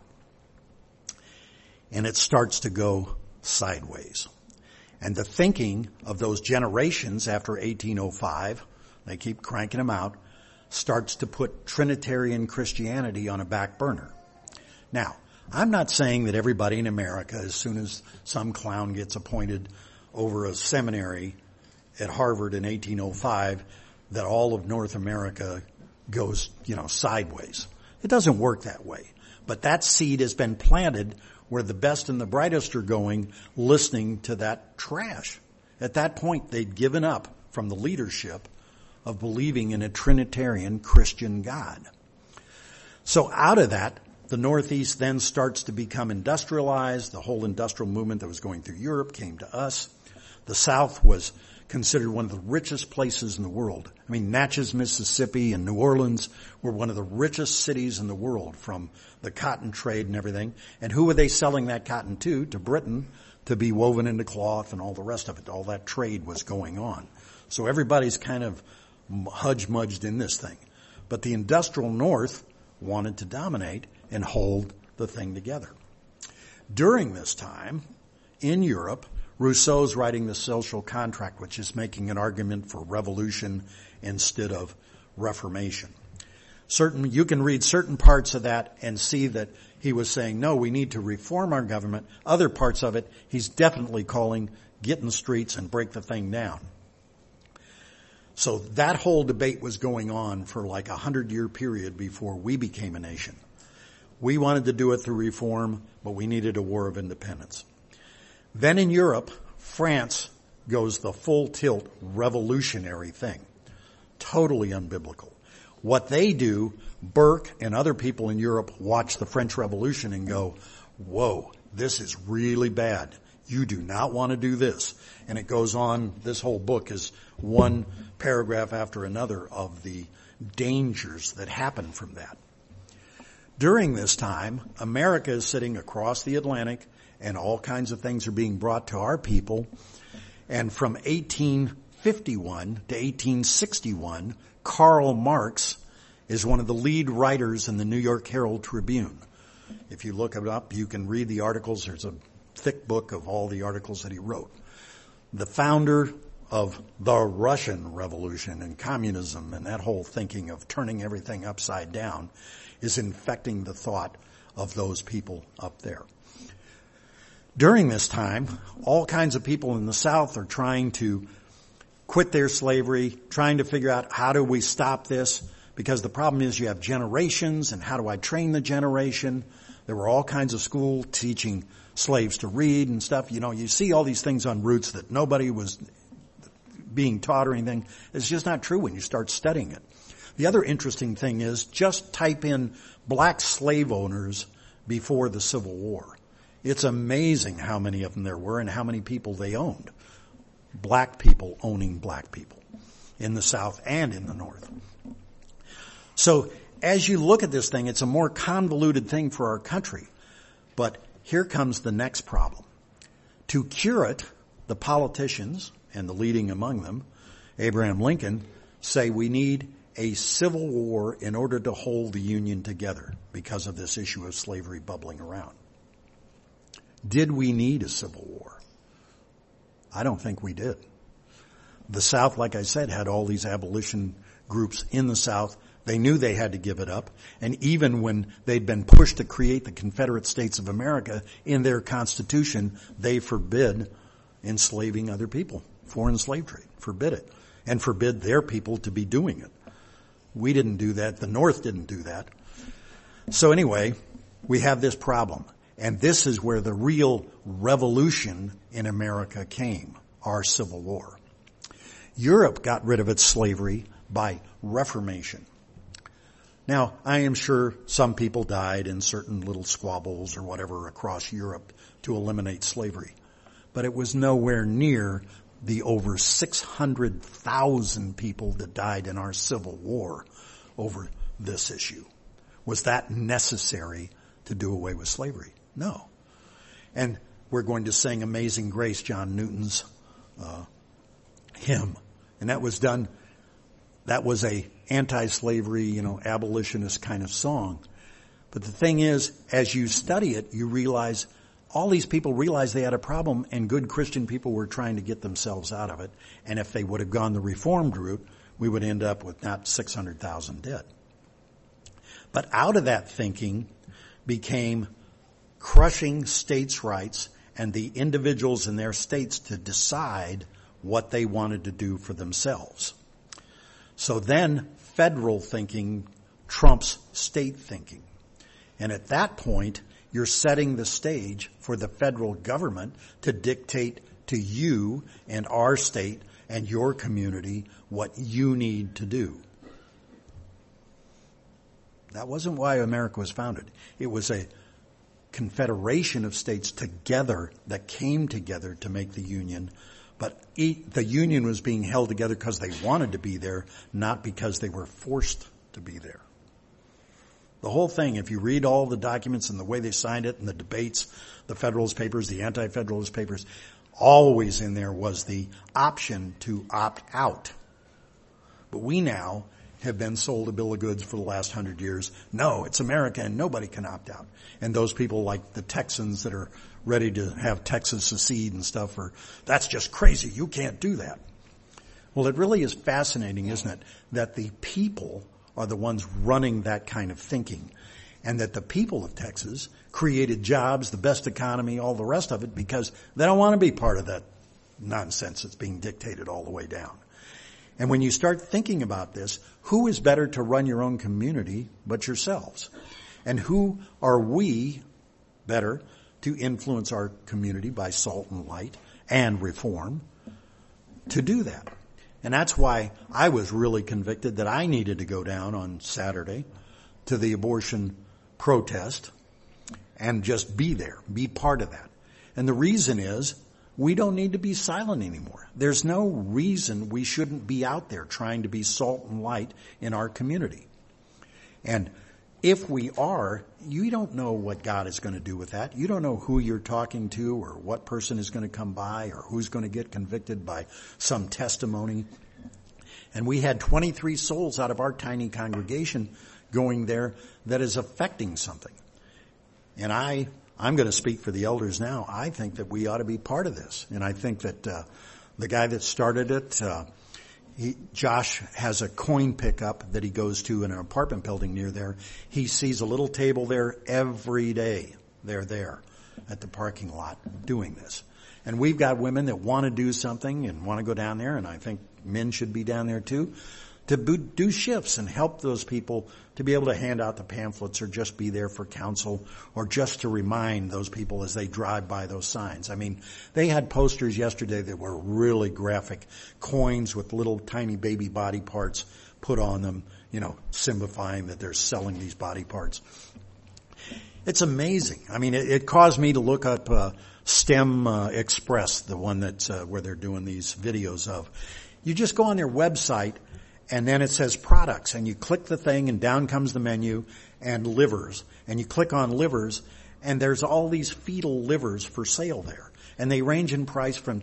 And it starts to go sideways. And the thinking of those generations after 1805, they keep cranking them out, starts to put Trinitarian Christianity on a back burner. Now, I'm not saying that everybody in America, as soon as some clown gets appointed over a seminary at Harvard in 1805, that all of North America goes, sideways. It doesn't work that way. But that seed has been planted where the best and the brightest are going, listening to that trash. At that point, they'd given up from the leadership of believing in a Trinitarian Christian God. So out of that, the Northeast then starts to become industrialized. The whole industrial movement that was going through Europe came to us. The South was considered one of the richest places in the world. I mean, Natchez, Mississippi and New Orleans were one of the richest cities in the world from the cotton trade and everything. And who were they selling that cotton to? To Britain, to be woven into cloth and all the rest of it. All that trade was going on. So everybody's kind of hudge-mudged in this thing. But the industrial North wanted to dominate and hold the thing together. During this time, in Europe, Rousseau's writing the Social Contract, which is making an argument for revolution instead of reformation. You can read certain parts of that and see that he was saying, no, we need to reform our government. Other parts of it, he's definitely calling, get in the streets and break the thing down. So that whole debate was going on for like a 100-year period before we became a nation. We wanted to do it through reform, but we needed a war of independence. Then in Europe, France goes the full tilt revolutionary thing. Totally unbiblical. What they do, Burke and other people in Europe watch the French Revolution and go, whoa, this is really bad. You do not want to do this. And it goes on, this whole book is one paragraph after another of the dangers that happen from that. During this time, America is sitting across the Atlantic and all kinds of things are being brought to our people. And from 1851 to 1861, Karl Marx is one of the lead writers in the New York Herald Tribune. If you look it up, you can read the articles. There's a thick book of all the articles that he wrote. The founder of the Russian Revolution and communism and that whole thinking of turning everything upside down is infecting the thought of those people up there. During this time, all kinds of people in the South are trying to quit their slavery, trying to figure out how do we stop this, because the problem is you have generations, and how do I train the generation? There were all kinds of schools teaching slaves to read and stuff. You know, you see all these things on Roots that nobody was being taught or anything. It's just not true when you start studying it. The other interesting thing is just type in black slave owners before the Civil War. It's amazing how many of them there were and how many people they owned. Black people owning black people in the South and in the North. So as you look at this thing, it's a more convoluted thing for our country. But here comes the next problem. To cure it, the politicians, and the leading among them, Abraham Lincoln, say we need a civil war in order to hold the Union together because of this issue of slavery bubbling around. Did we need a civil war? I don't think we did. The South, like I said, had all these abolition groups in the South. They knew they had to give it up. And even when they'd been pushed to create the Confederate States of America in their Constitution, they forbid enslaving other people. Foreign slave trade. Forbid it. And forbid their people to be doing it. We didn't do that. The North didn't do that. So anyway, we have this problem. And this is where the real revolution in America came, our Civil War. Europe got rid of its slavery by Reformation. Now, I am sure some people died in certain little squabbles or whatever across Europe to eliminate slavery. But it was nowhere near the over 600,000 people that died in our Civil War over this issue. Was that necessary to do away with slavery? No. And we're going to sing Amazing Grace, John Newton's hymn. And that was done, that was a anti-slavery, abolitionist kind of song. But the thing is, as you study it, you realize all these people realized they had a problem, and good Christian people were trying to get themselves out of it. And if they would have gone the Reformed route, we would end up with not 600,000 dead. But out of that thinking became crushing states' rights and the individuals in their states to decide what they wanted to do for themselves. So then federal thinking trumps state thinking. And at that point, you're setting the stage for the federal government to dictate to you and our state and your community what you need to do. That wasn't why America was founded. It was a confederation of states together that came together to make the Union. But the Union was being held together because they wanted to be there, not because they were forced to be there. The whole thing, if you read all the documents and the way they signed it and the debates, the Federalist Papers, the Anti-Federalist Papers, always in there was the option to opt out. But we now have been sold a bill of goods for the last 100 years. No, it's America and nobody can opt out. And those people like the Texans that are ready to have Texas secede and stuff that's just crazy. You can't do that. Well, it really is fascinating, isn't it, that the people are the ones running that kind of thinking. And that the people of Texas created jobs, the best economy, all the rest of it, because they don't want to be part of that nonsense that's being dictated all the way down. And when you start thinking about this, who is better to run your own community but yourselves? And who are we better to influence our community by salt and light and reform to do that? And that's why I was really convicted that I needed to go down on Saturday to the abortion protest and just be there, be part of that. And the reason is we don't need to be silent anymore. There's no reason we shouldn't be out there trying to be salt and light in our community. And if we are, you don't know what God is going to do with that. You don't know who you're talking to or what person is going to come by or who's going to get convicted by some testimony. And we had 23 souls out of our tiny congregation going there that is affecting something. And I'm going to speak for the elders now. I think that we ought to be part of this. And I think that the guy that started it, Josh has a coin pickup that he goes to in an apartment building near there. He sees a little table there every day. They're there at the parking lot doing this. And we've got women that want to do something and want to go down there, and I think men should be down there too, to do shifts and help those people to be able to hand out the pamphlets or just be there for counsel or just to remind those people as they drive by those signs. I mean, they had posters yesterday that were really graphic, coins with little tiny baby body parts put on them, signifying that they're selling these body parts. It's amazing. I mean, it caused me to look up STEM Express, the one that's where they're doing these videos of. You just go on their website, and then it says products, and you click the thing, and down comes the menu, and livers. And you click on livers, and there's all these fetal livers for sale there. And they range in price from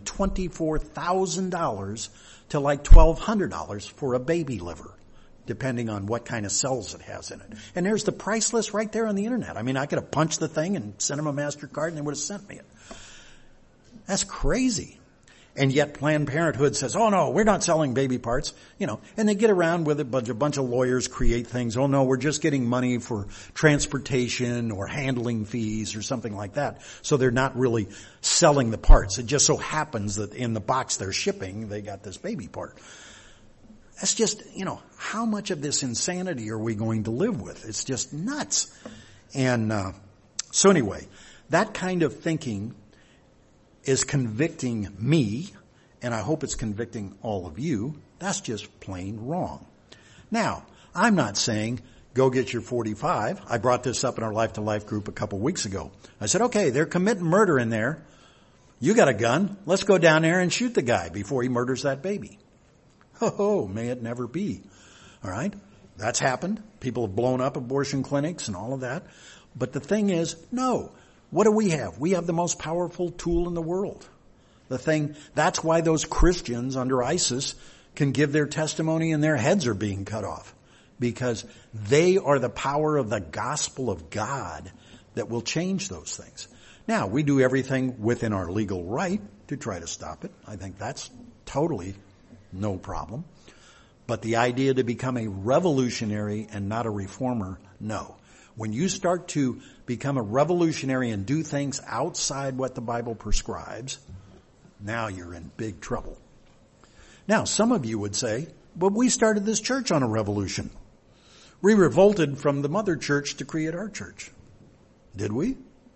$24,000 to like $1,200 for a baby liver, depending on what kind of cells it has in it. And there's the price list right there on the internet. I mean, I could have punched the thing and sent them a MasterCard, and they would have sent me it. That's crazy. And yet Planned Parenthood says, oh no, we're not selling baby parts, and they get around with it, but a bunch of lawyers create things. Oh no, we're just getting money for transportation or handling fees or something like that. So they're not really selling the parts. It just so happens that in the box they're shipping, they got this baby part. That's just, how much of this insanity are we going to live with? It's just nuts. And so anyway, that kind of thinking is convicting me, and I hope it's convicting all of you. That's just plain wrong. Now, I'm not saying go get your 45. I brought this up in our Life to Life group a couple weeks ago. I said, okay, they're committing murder in there. You got a gun. Let's go down there and shoot the guy before he murders that baby. Oh, may it never be. All right? That's happened. People have blown up abortion clinics and all of that. But the thing is, no. What do we have? We have the most powerful tool in the world. That's why those Christians under ISIS can give their testimony and their heads are being cut off. Because they are the power of the gospel of God that will change those things. Now, we do everything within our legal right to try to stop it. I think that's totally no problem. But the idea to become a revolutionary and not a reformer, no. When you start to become a revolutionary and do things outside what the Bible prescribes, now you're in big trouble. Now, some of you would say, but we started this church on a revolution. We revolted from the mother church to create our church. Did we?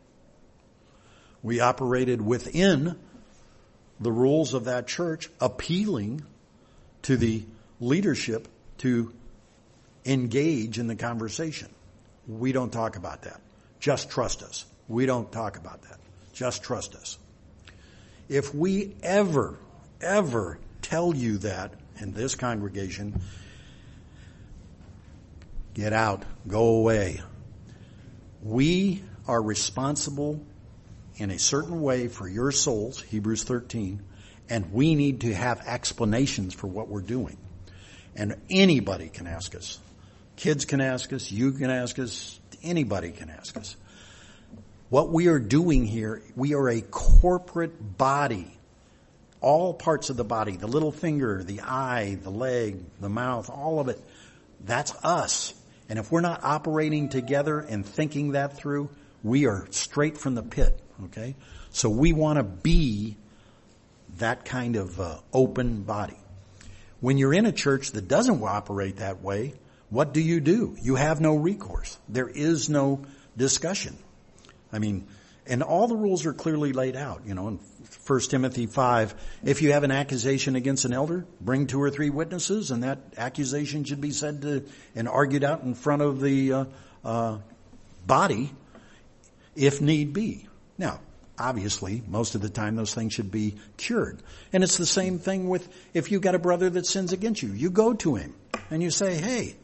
We operated within the rules of that church, appealing to the leadership to engage in the conversation. We don't talk about that. Just trust us. We don't talk about that. Just trust us. If we ever tell you that in this congregation, get out, go away. We are responsible in a certain way for your souls, Hebrews 13, and we need to have explanations for what we're doing. And anybody can ask us. Kids can ask us, you can ask us, anybody can ask us. What we are doing here, we are a corporate body. All parts of the body, the little finger, the eye, the leg, the mouth, all of it. That's us. And if we're not operating together and thinking that through, we are straight from the pit, okay? So we want to be that kind of open body. When you're in a church that doesn't operate that way, what do? You have no recourse. There is no discussion. I mean, and all the rules are clearly laid out, in 1 Timothy 5. If you have an accusation against an elder, bring 2 or 3 witnesses, and that accusation should be said to and argued out in front of the body if need be. Now, obviously, most of the time those things should be cured. And it's the same thing with if you've got a brother that sins against you. You go to him and you say, hey,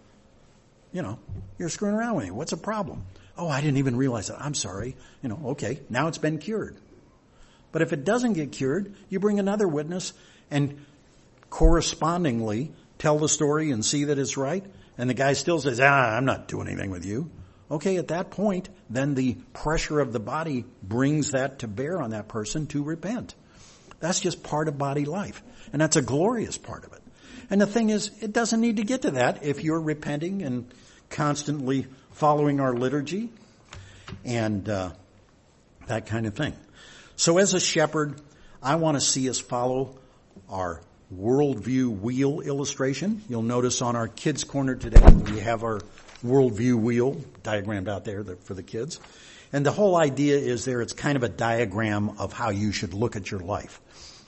you're screwing around with me. What's the problem? Oh, I didn't even realize that. I'm sorry. Okay, now it's been cured. But if it doesn't get cured, you bring another witness and correspondingly tell the story and see that it's right. And the guy still says, I'm not doing anything with you. Okay, at that point, then the pressure of the body brings that to bear on that person to repent. That's just part of body life. And that's a glorious part of it. And the thing is, it doesn't need to get to that if you're repenting and constantly following our liturgy and that kind of thing. So as a shepherd, I want to see us follow our worldview wheel illustration. You'll notice on our kids' corner today, we have our worldview wheel diagrammed out there for the kids. And the whole idea is it's kind of a diagram of how you should look at your life.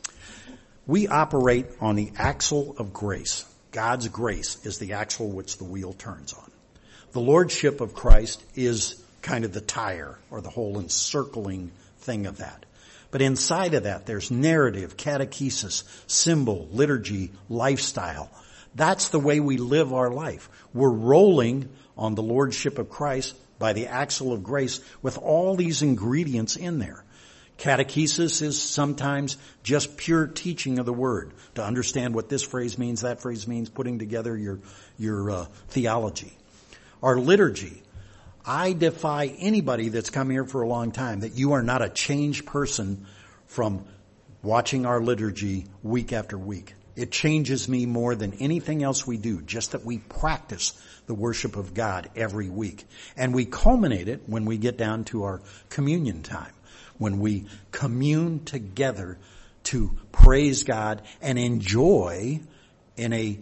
We operate on the axle of grace. God's grace is the axle which the wheel turns on. The lordship of Christ is kind of the tire or the whole encircling thing of that. But inside of that, there's narrative, catechesis, symbol, liturgy, lifestyle. That's the way we live our life. We're rolling on the lordship of Christ by the axle of grace with all these ingredients in there. Catechesis is sometimes just pure teaching of the word to understand what this phrase means, that phrase means, putting together your theology. Our liturgy. I defy anybody that's come here for a long time that you are not a changed person from watching our liturgy week after week. It changes me more than anything else we do, just that we practice the worship of God every week. And we culminate it when we get down to our communion time, when we commune together to praise God and enjoy in a,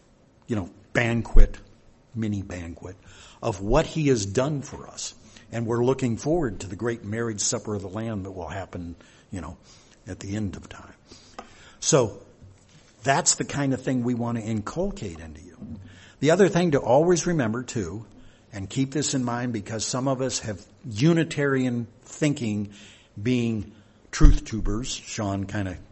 mini banquet of what He has done for us. And we're looking forward to the great marriage supper of the Lamb that will happen, at the end of time. So that's the kind of thing we want to inculcate into you. The other thing to always remember too, and keep this in mind because some of us have Unitarian thinking being truth tubers. Sean kind of,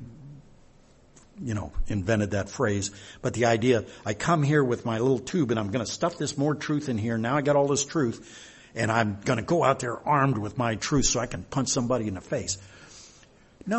invented that phrase. But the idea, I come here with my little tube and I'm going to stuff this more truth in here. Now I got all this truth and I'm going to go out there armed with my truth so I can punch somebody in the face. No.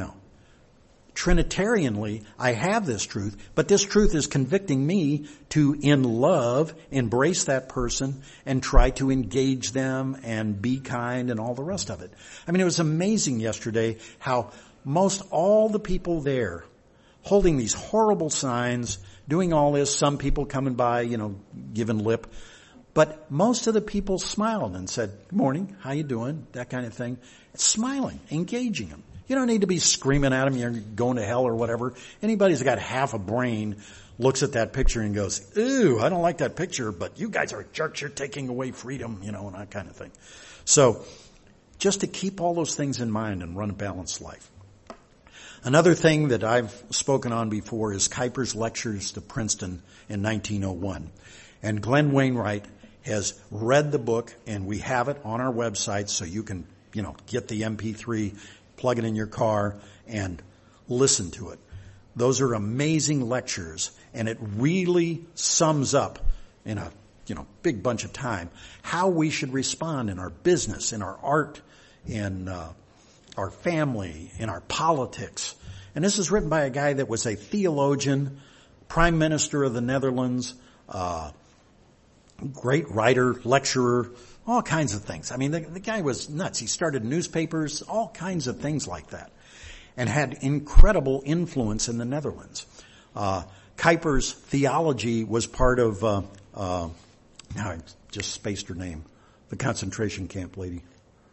Trinitarianly, I have this truth, but this truth is convicting me to, in love, embrace that person and try to engage them and be kind and all the rest of it. I mean, it was amazing yesterday how most all the people there holding these horrible signs, doing all this, some people coming by, giving lip, but most of the people smiled and said, "Good morning, how you doing?" That kind of thing. Smiling, engaging them. You don't need to be screaming at them, you're going to hell or whatever. Anybody who's got half a brain looks at that picture and goes, "Ooh, I don't like that picture, but you guys are jerks, you're taking away freedom," and that kind of thing. So, just to keep all those things in mind and run a balanced life. Another thing that I've spoken on before is Kuyper's lectures to Princeton in 1901. And Glenn Wainwright has read the book, and we have it on our website so you can, get the MP3, plug it in your car, and listen to it. Those are amazing lectures, and it really sums up in a, big bunch of time how we should respond in our business, in our art, in our family, in our politics. And this is written by a guy that was a theologian, prime minister of the Netherlands, great writer, lecturer, all kinds of things. I mean, the guy was nuts. He started newspapers, all kinds of things like that, and had incredible influence in the Netherlands. Kuyper's theology was part of now I just spaced her name, the concentration camp lady.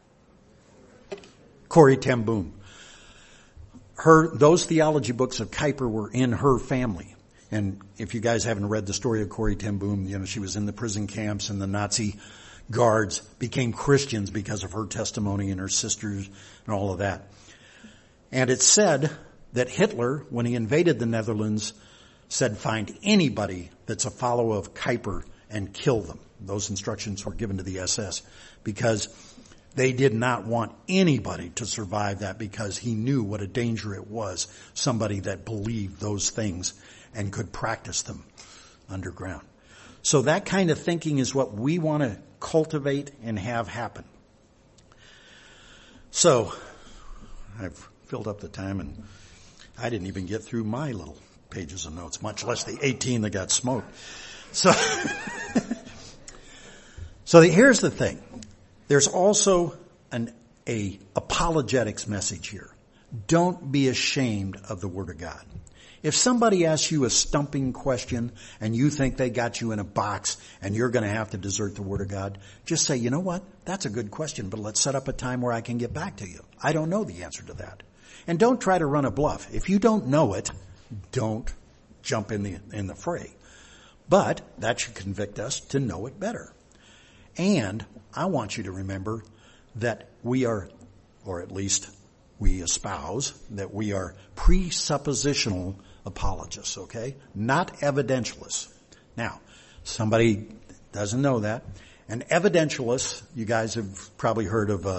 Corrie ten Boom. Those theology books of Kuyper were in her family. And if you guys haven't read the story of Corrie ten Boom, she was in the prison camps and the Nazi guards became Christians because of her testimony and her sisters and all of that. And it's said that Hitler, when he invaded the Netherlands, said find anybody that's a follower of Kuyper and kill them. Those instructions were given to the SS because they did not want anybody to survive that, because he knew what a danger it was, somebody that believed those things and could practice them underground. So that kind of thinking is what we want to cultivate and have happen. So I've filled up the time, and I didn't even get through my little pages of notes, much less the 18 that got smoked. So, here's the thing. There's also a apologetics message here. Don't be ashamed of the Word of God. If somebody asks you a stumping question and you think they got you in a box and you're going to have to desert the Word of God, just say, you know what? That's a good question, but let's set up a time where I can get back to you. I don't know the answer to that. And don't try to run a bluff. If you don't know it, don't jump in the fray. But that should convict us to know it better. And I want you to remember that we are, or at least we espouse, that we are presuppositional apologists, okay? Not evidentialists. Now, somebody doesn't know that. An evidentialist, you guys have probably heard of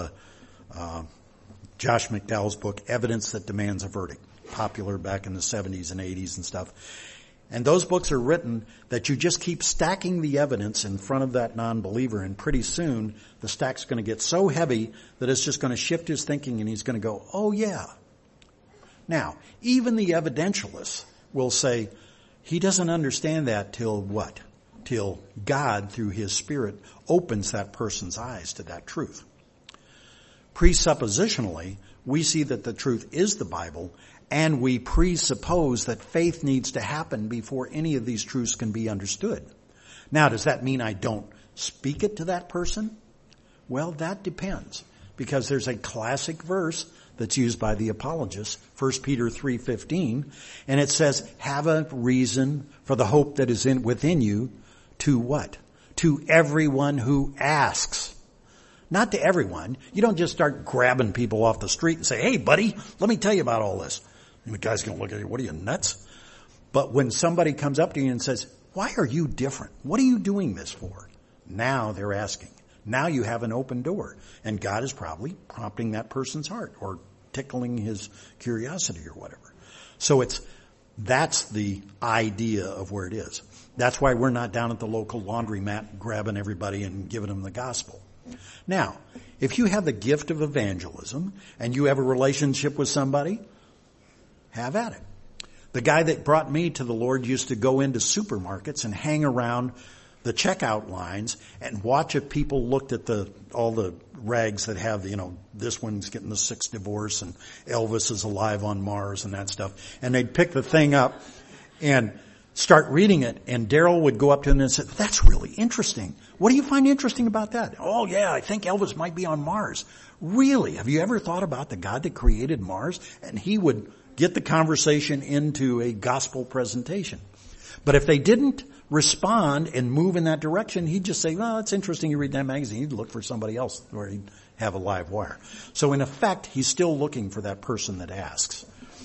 Josh McDowell's book, Evidence That Demands a Verdict, popular back in the 70s and 80s and stuff. And those books are written that you just keep stacking the evidence in front of that non-believer, and pretty soon the stack's going to get so heavy that it's just going to shift his thinking and he's going to go, oh yeah. Now, even the evidentialists will say, he doesn't understand that till what? Till God, through His Spirit, opens that person's eyes to that truth. Presuppositionally, we see that the truth is the Bible, and we presuppose that faith needs to happen before any of these truths can be understood. Now, does that mean I don't speak it to that person? Well, that depends, because there's a classic verse that's used by the apologists, 1 Peter 3:15, and it says, have a reason for the hope that is within you to what? To everyone who asks. Not to everyone. You don't just start grabbing people off the street and say, hey buddy, let me tell you about all this. And the guy's going to look at you, what are you, nuts? But when somebody comes up to you and says, why are you different? What are you doing this for? Now they're asking. Now you have an open door. And God is probably prompting that person's heart or tickling his curiosity or whatever. So that's the idea of where it is. That's why we're not down at the local laundromat grabbing everybody and giving them the gospel. Now, if you have the gift of evangelism and you have a relationship with somebody, have at it. The guy that brought me to the Lord used to go into supermarkets and hang around the checkout lines and watch if people looked at all the rags that have, this one's getting the 6th divorce and Elvis is alive on Mars and that stuff. And they'd pick the thing up and start reading it, and Daryl would go up to him and say, that's really interesting. What do you find interesting about that? Oh yeah, I think Elvis might be on Mars. Really? Have you ever thought about the God that created Mars? And he would get the conversation into a gospel presentation. But if they didn't respond and move in that direction, he'd just say, well, it's interesting you read that magazine. He'd look for somebody else where he'd have a live wire. So in effect, he's still looking for that person that asks.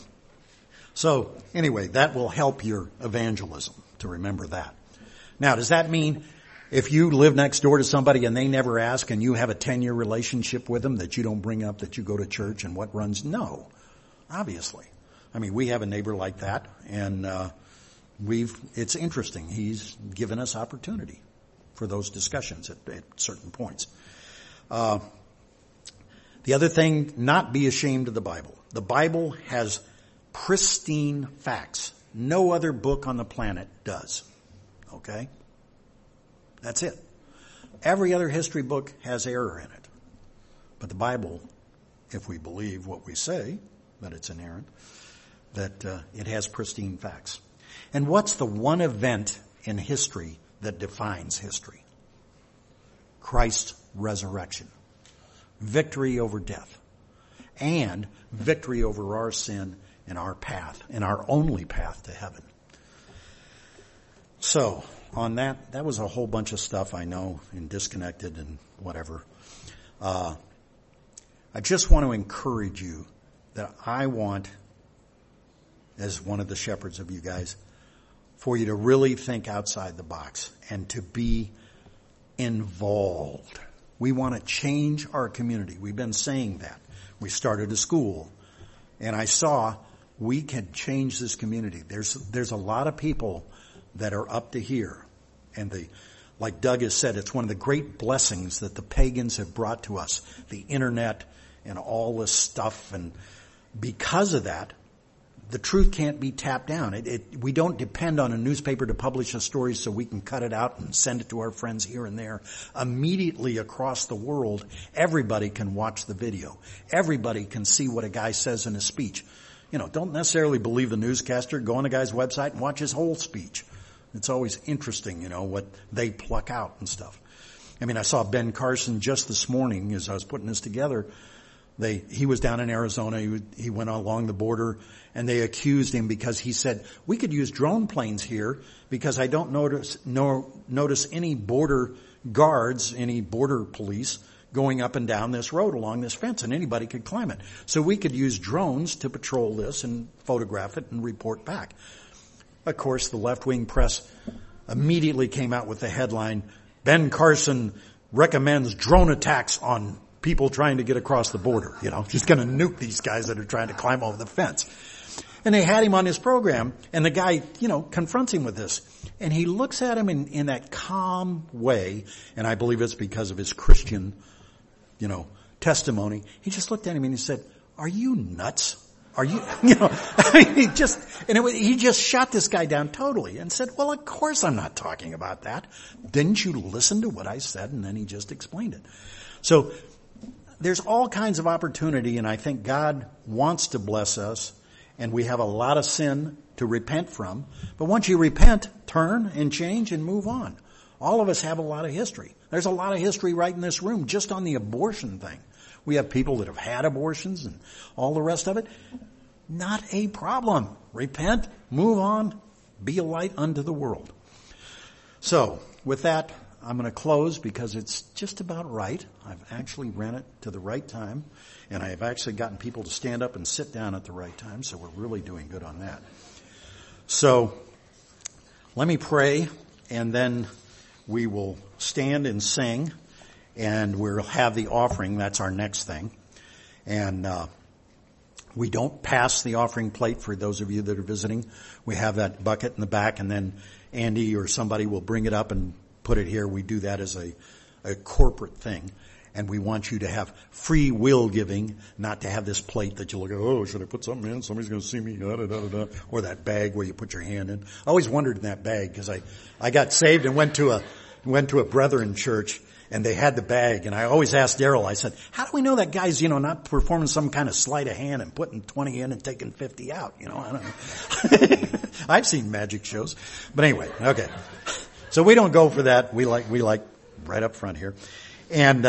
So anyway, that will help your evangelism, to remember that. Now, does that mean if you live next door to somebody and they never ask and you have a 10-year relationship with them that you don't bring up that you go to church and what runs? No, obviously. I mean, we have a neighbor like that, and it's interesting. He's given us opportunity for those discussions at certain points. The other thing, not be ashamed of the Bible. The Bible has pristine facts. No other book on the planet does. Okay? That's it. Every other history book has error in it. But the Bible, if we believe what we say, that it's inerrant, that it has pristine facts. And what's the one event in history that defines history. Christ's resurrection. Victory over death. And victory over our sin and our path, and our only path to heaven. So, on that was a whole bunch of stuff I know, and disconnected and whatever. I just want to encourage you that I want, as one of the shepherds of you guys, for you to really think outside the box and to be involved. We want to change our community. We've been saying that. We started a school, and I saw we can change this community. There's a lot of people that are up to here, and like Doug has said, it's one of the great blessings that the pagans have brought to us, the internet and all this stuff, and because of that, the truth can't be tapped down. We don't depend on a newspaper to publish a story so we can cut it out and send it to our friends here and there. Immediately across the world, everybody can watch the video. Everybody can see what a guy says in a speech. Don't necessarily believe the newscaster. Go on the guy's website and watch his whole speech. It's always interesting, what they pluck out and stuff. I saw Ben Carson just this morning as I was putting this together. He was down in Arizona. He went along the border, and they accused him because he said, we could use drone planes here because I don't notice any border guards, any border police going up and down this road along this fence, and anybody could climb it. So we could use drones to patrol this and photograph it and report back. Of course, the left-wing press immediately came out with the headline, Ben Carson recommends drone attacks on people trying to get across the border. He's going to nuke these guys that are trying to climb over the fence. And they had him on his program, and the guy, confronts him with this. And he looks at him in that calm way, and I believe it's because of his Christian, testimony. He just looked at him and he said, are you nuts? Are you, he just shot this guy down totally and said, well, of course I'm not talking about that. Didn't you listen to what I said? And then he just explained it. So there's all kinds of opportunity, and I think God wants to bless us, and we have a lot of sin to repent from. But once you repent, turn and change and move on. All of us have a lot of history. There's a lot of history right in this room just on the abortion thing. We have people that have had abortions and all the rest of it. Not a problem. Repent, move on, be a light unto the world. So, with that, I'm going to close because it's just about right. I've actually ran it to the right time, and I have actually gotten people to stand up and sit down at the right time, so we're really doing good on that. So, let me pray, and then we will stand and sing, and we'll have the offering. That's our next thing. And we don't pass the offering plate for those of you that are visiting. We have that bucket in the back, and then Andy or somebody will bring it up and put it here. We do that as a corporate thing. And we want you to have free will giving, not to have this plate that you look at, oh, should I put something in? Somebody's going to see me, or that bag where you put your hand in. I always wondered in that bag because I got saved and went to a Brethren church, and they had the bag, and I always asked Daryl, I said, how do we know that guy's, not performing some kind of sleight of hand and putting 20 in and taking 50 out? I don't know. I've seen magic shows. But anyway, okay. So we don't go for that. We like right up front here. And,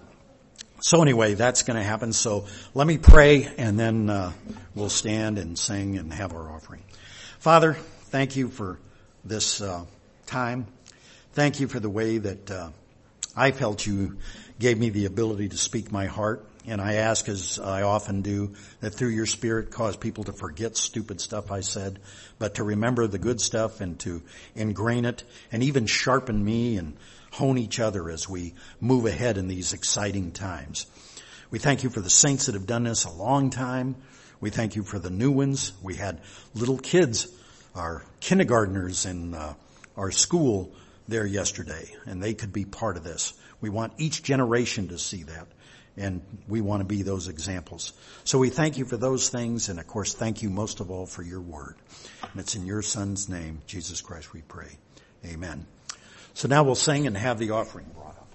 so anyway, that's going to happen. So let me pray, and then we'll stand and sing and have our offering. Father, thank you for this time. Thank you for the way that I felt you gave me the ability to speak my heart. And I ask, as I often do, that through your Spirit cause people to forget stupid stuff I said, but to remember the good stuff and to ingrain it and even sharpen me and hone each other as we move ahead in these exciting times. We thank you for the saints that have done this a long time. We thank you for the new ones. We had little kids, our kindergartners in our school there yesterday, and they could be part of this. We want each generation to see that, and we want to be those examples. So we thank you for those things, and of course thank you most of all for your word. And it's in your Son's name, Jesus Christ, we pray. Amen. So now we'll sing and have the offering brought up.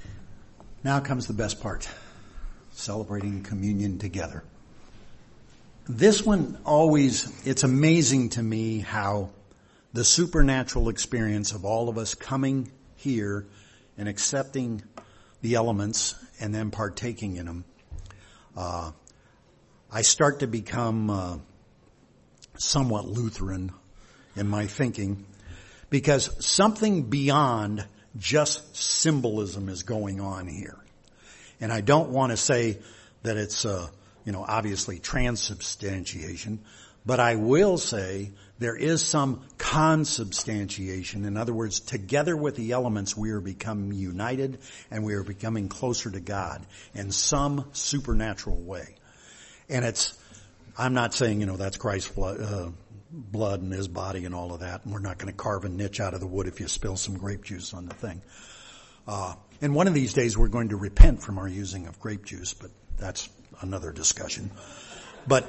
Now comes the best part, celebrating communion together. This one always, it's amazing to me how the supernatural experience of all of us coming here and accepting the elements and then partaking in them, I start to become somewhat Lutheran in my thinking, because something beyond just symbolism is going on here. And I don't want to say that it's, obviously transubstantiation, but I will say there is some consubstantiation. In other words, together with the elements, we are becoming united and we are becoming closer to God in some supernatural way. And I'm not saying, that's Christ's blood and his body and all of that, and we're not going to carve a niche out of the wood if you spill some grape juice on the thing. And one of these days we're going to repent from our using of grape juice, but that's another discussion. But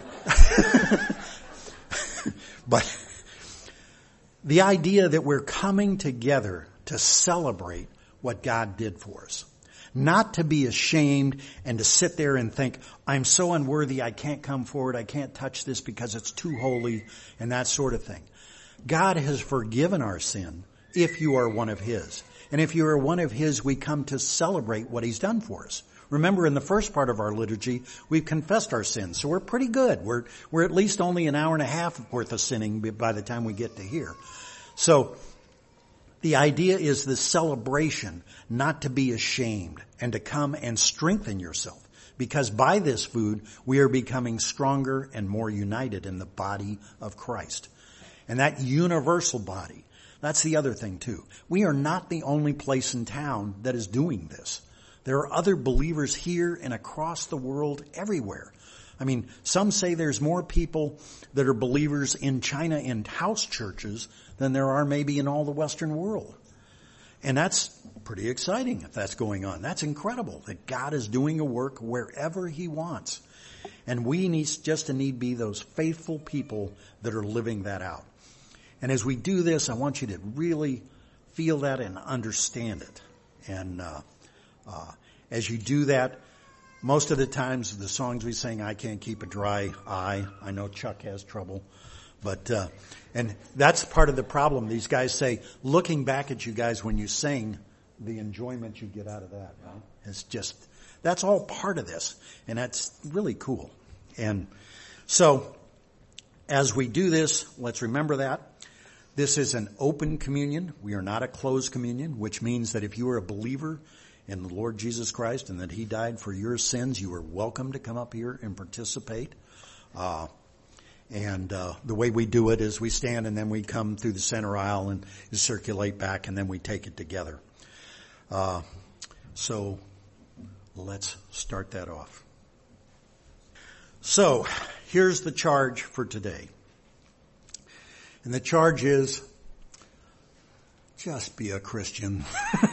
the idea that we're coming together to celebrate what God did for us. Not to be ashamed and to sit there and think, I'm so unworthy, I can't come forward, I can't touch this because it's too holy, and that sort of thing. God has forgiven our sin if you are one of His. And if you are one of His, we come to celebrate what He's done for us. Remember, in the first part of our liturgy, we've confessed our sins, so we're pretty good. We're at least only an hour and a half worth of sinning by the time we get to here. So, the idea is the celebration, not to be ashamed, and to come and strengthen yourself. Because by this food, we are becoming stronger and more united in the body of Christ. And that universal body, that's the other thing too. We are not the only place in town that is doing this. There are other believers here and across the world everywhere. I mean, some say there's more people that are believers in China in house churches than there are maybe in all the Western world. And that's pretty exciting if that's going on. That's incredible that God is doing a work wherever He wants. And we need to be those faithful people that are living that out. And as we do this, I want you to really feel that and understand it. And as you do that, most of the times the songs we sing, I can't keep a dry eye. I know Chuck has trouble. But, and that's part of the problem. These guys say, looking back at you guys when you sing, the enjoyment you get out of that, right? It's just, that's all part of this. And that's really cool. And so, as we do this, let's remember that. This is an open communion. We are not a closed communion, which means that if you are a believer in the Lord Jesus Christ and that He died for your sins, you are welcome to come up here and participate. And the way we do it is we stand and then we come through the center aisle and circulate back and then we take it together. So let's start that off. So here's the charge for today. And the charge is, just be a Christian.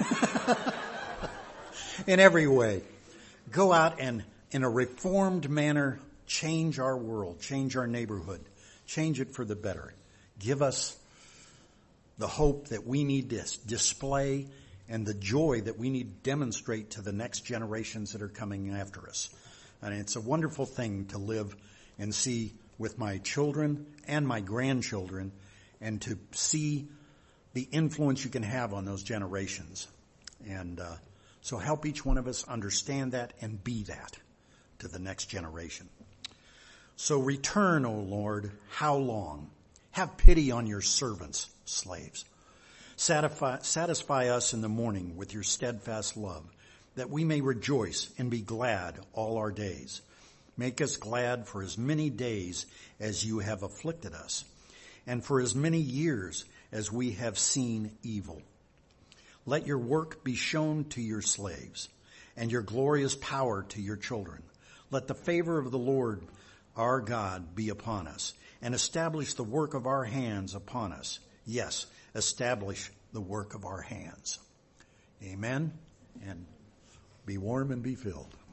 In every way. Go out and, in a reformed manner, change our world, change our neighborhood, change it for the better. Give us the hope that we need to display and the joy that we need to demonstrate to the next generations that are coming after us. And it's a wonderful thing to live and see with my children and my grandchildren, and to see the influence you can have on those generations. And so help each one of us understand that and be that to the next generation. So return, O Lord, how long? Have pity on your servants, slaves. Satisfy us in the morning with your steadfast love, that we may rejoice and be glad all our days. Make us glad for as many days as you have afflicted us, and for as many years as we have seen evil. Let your work be shown to your slaves, and your glorious power to your children. Let the favor of the Lord our God be upon us, and establish the work of our hands upon us. Yes, establish the work of our hands. Amen, and be warm and be filled.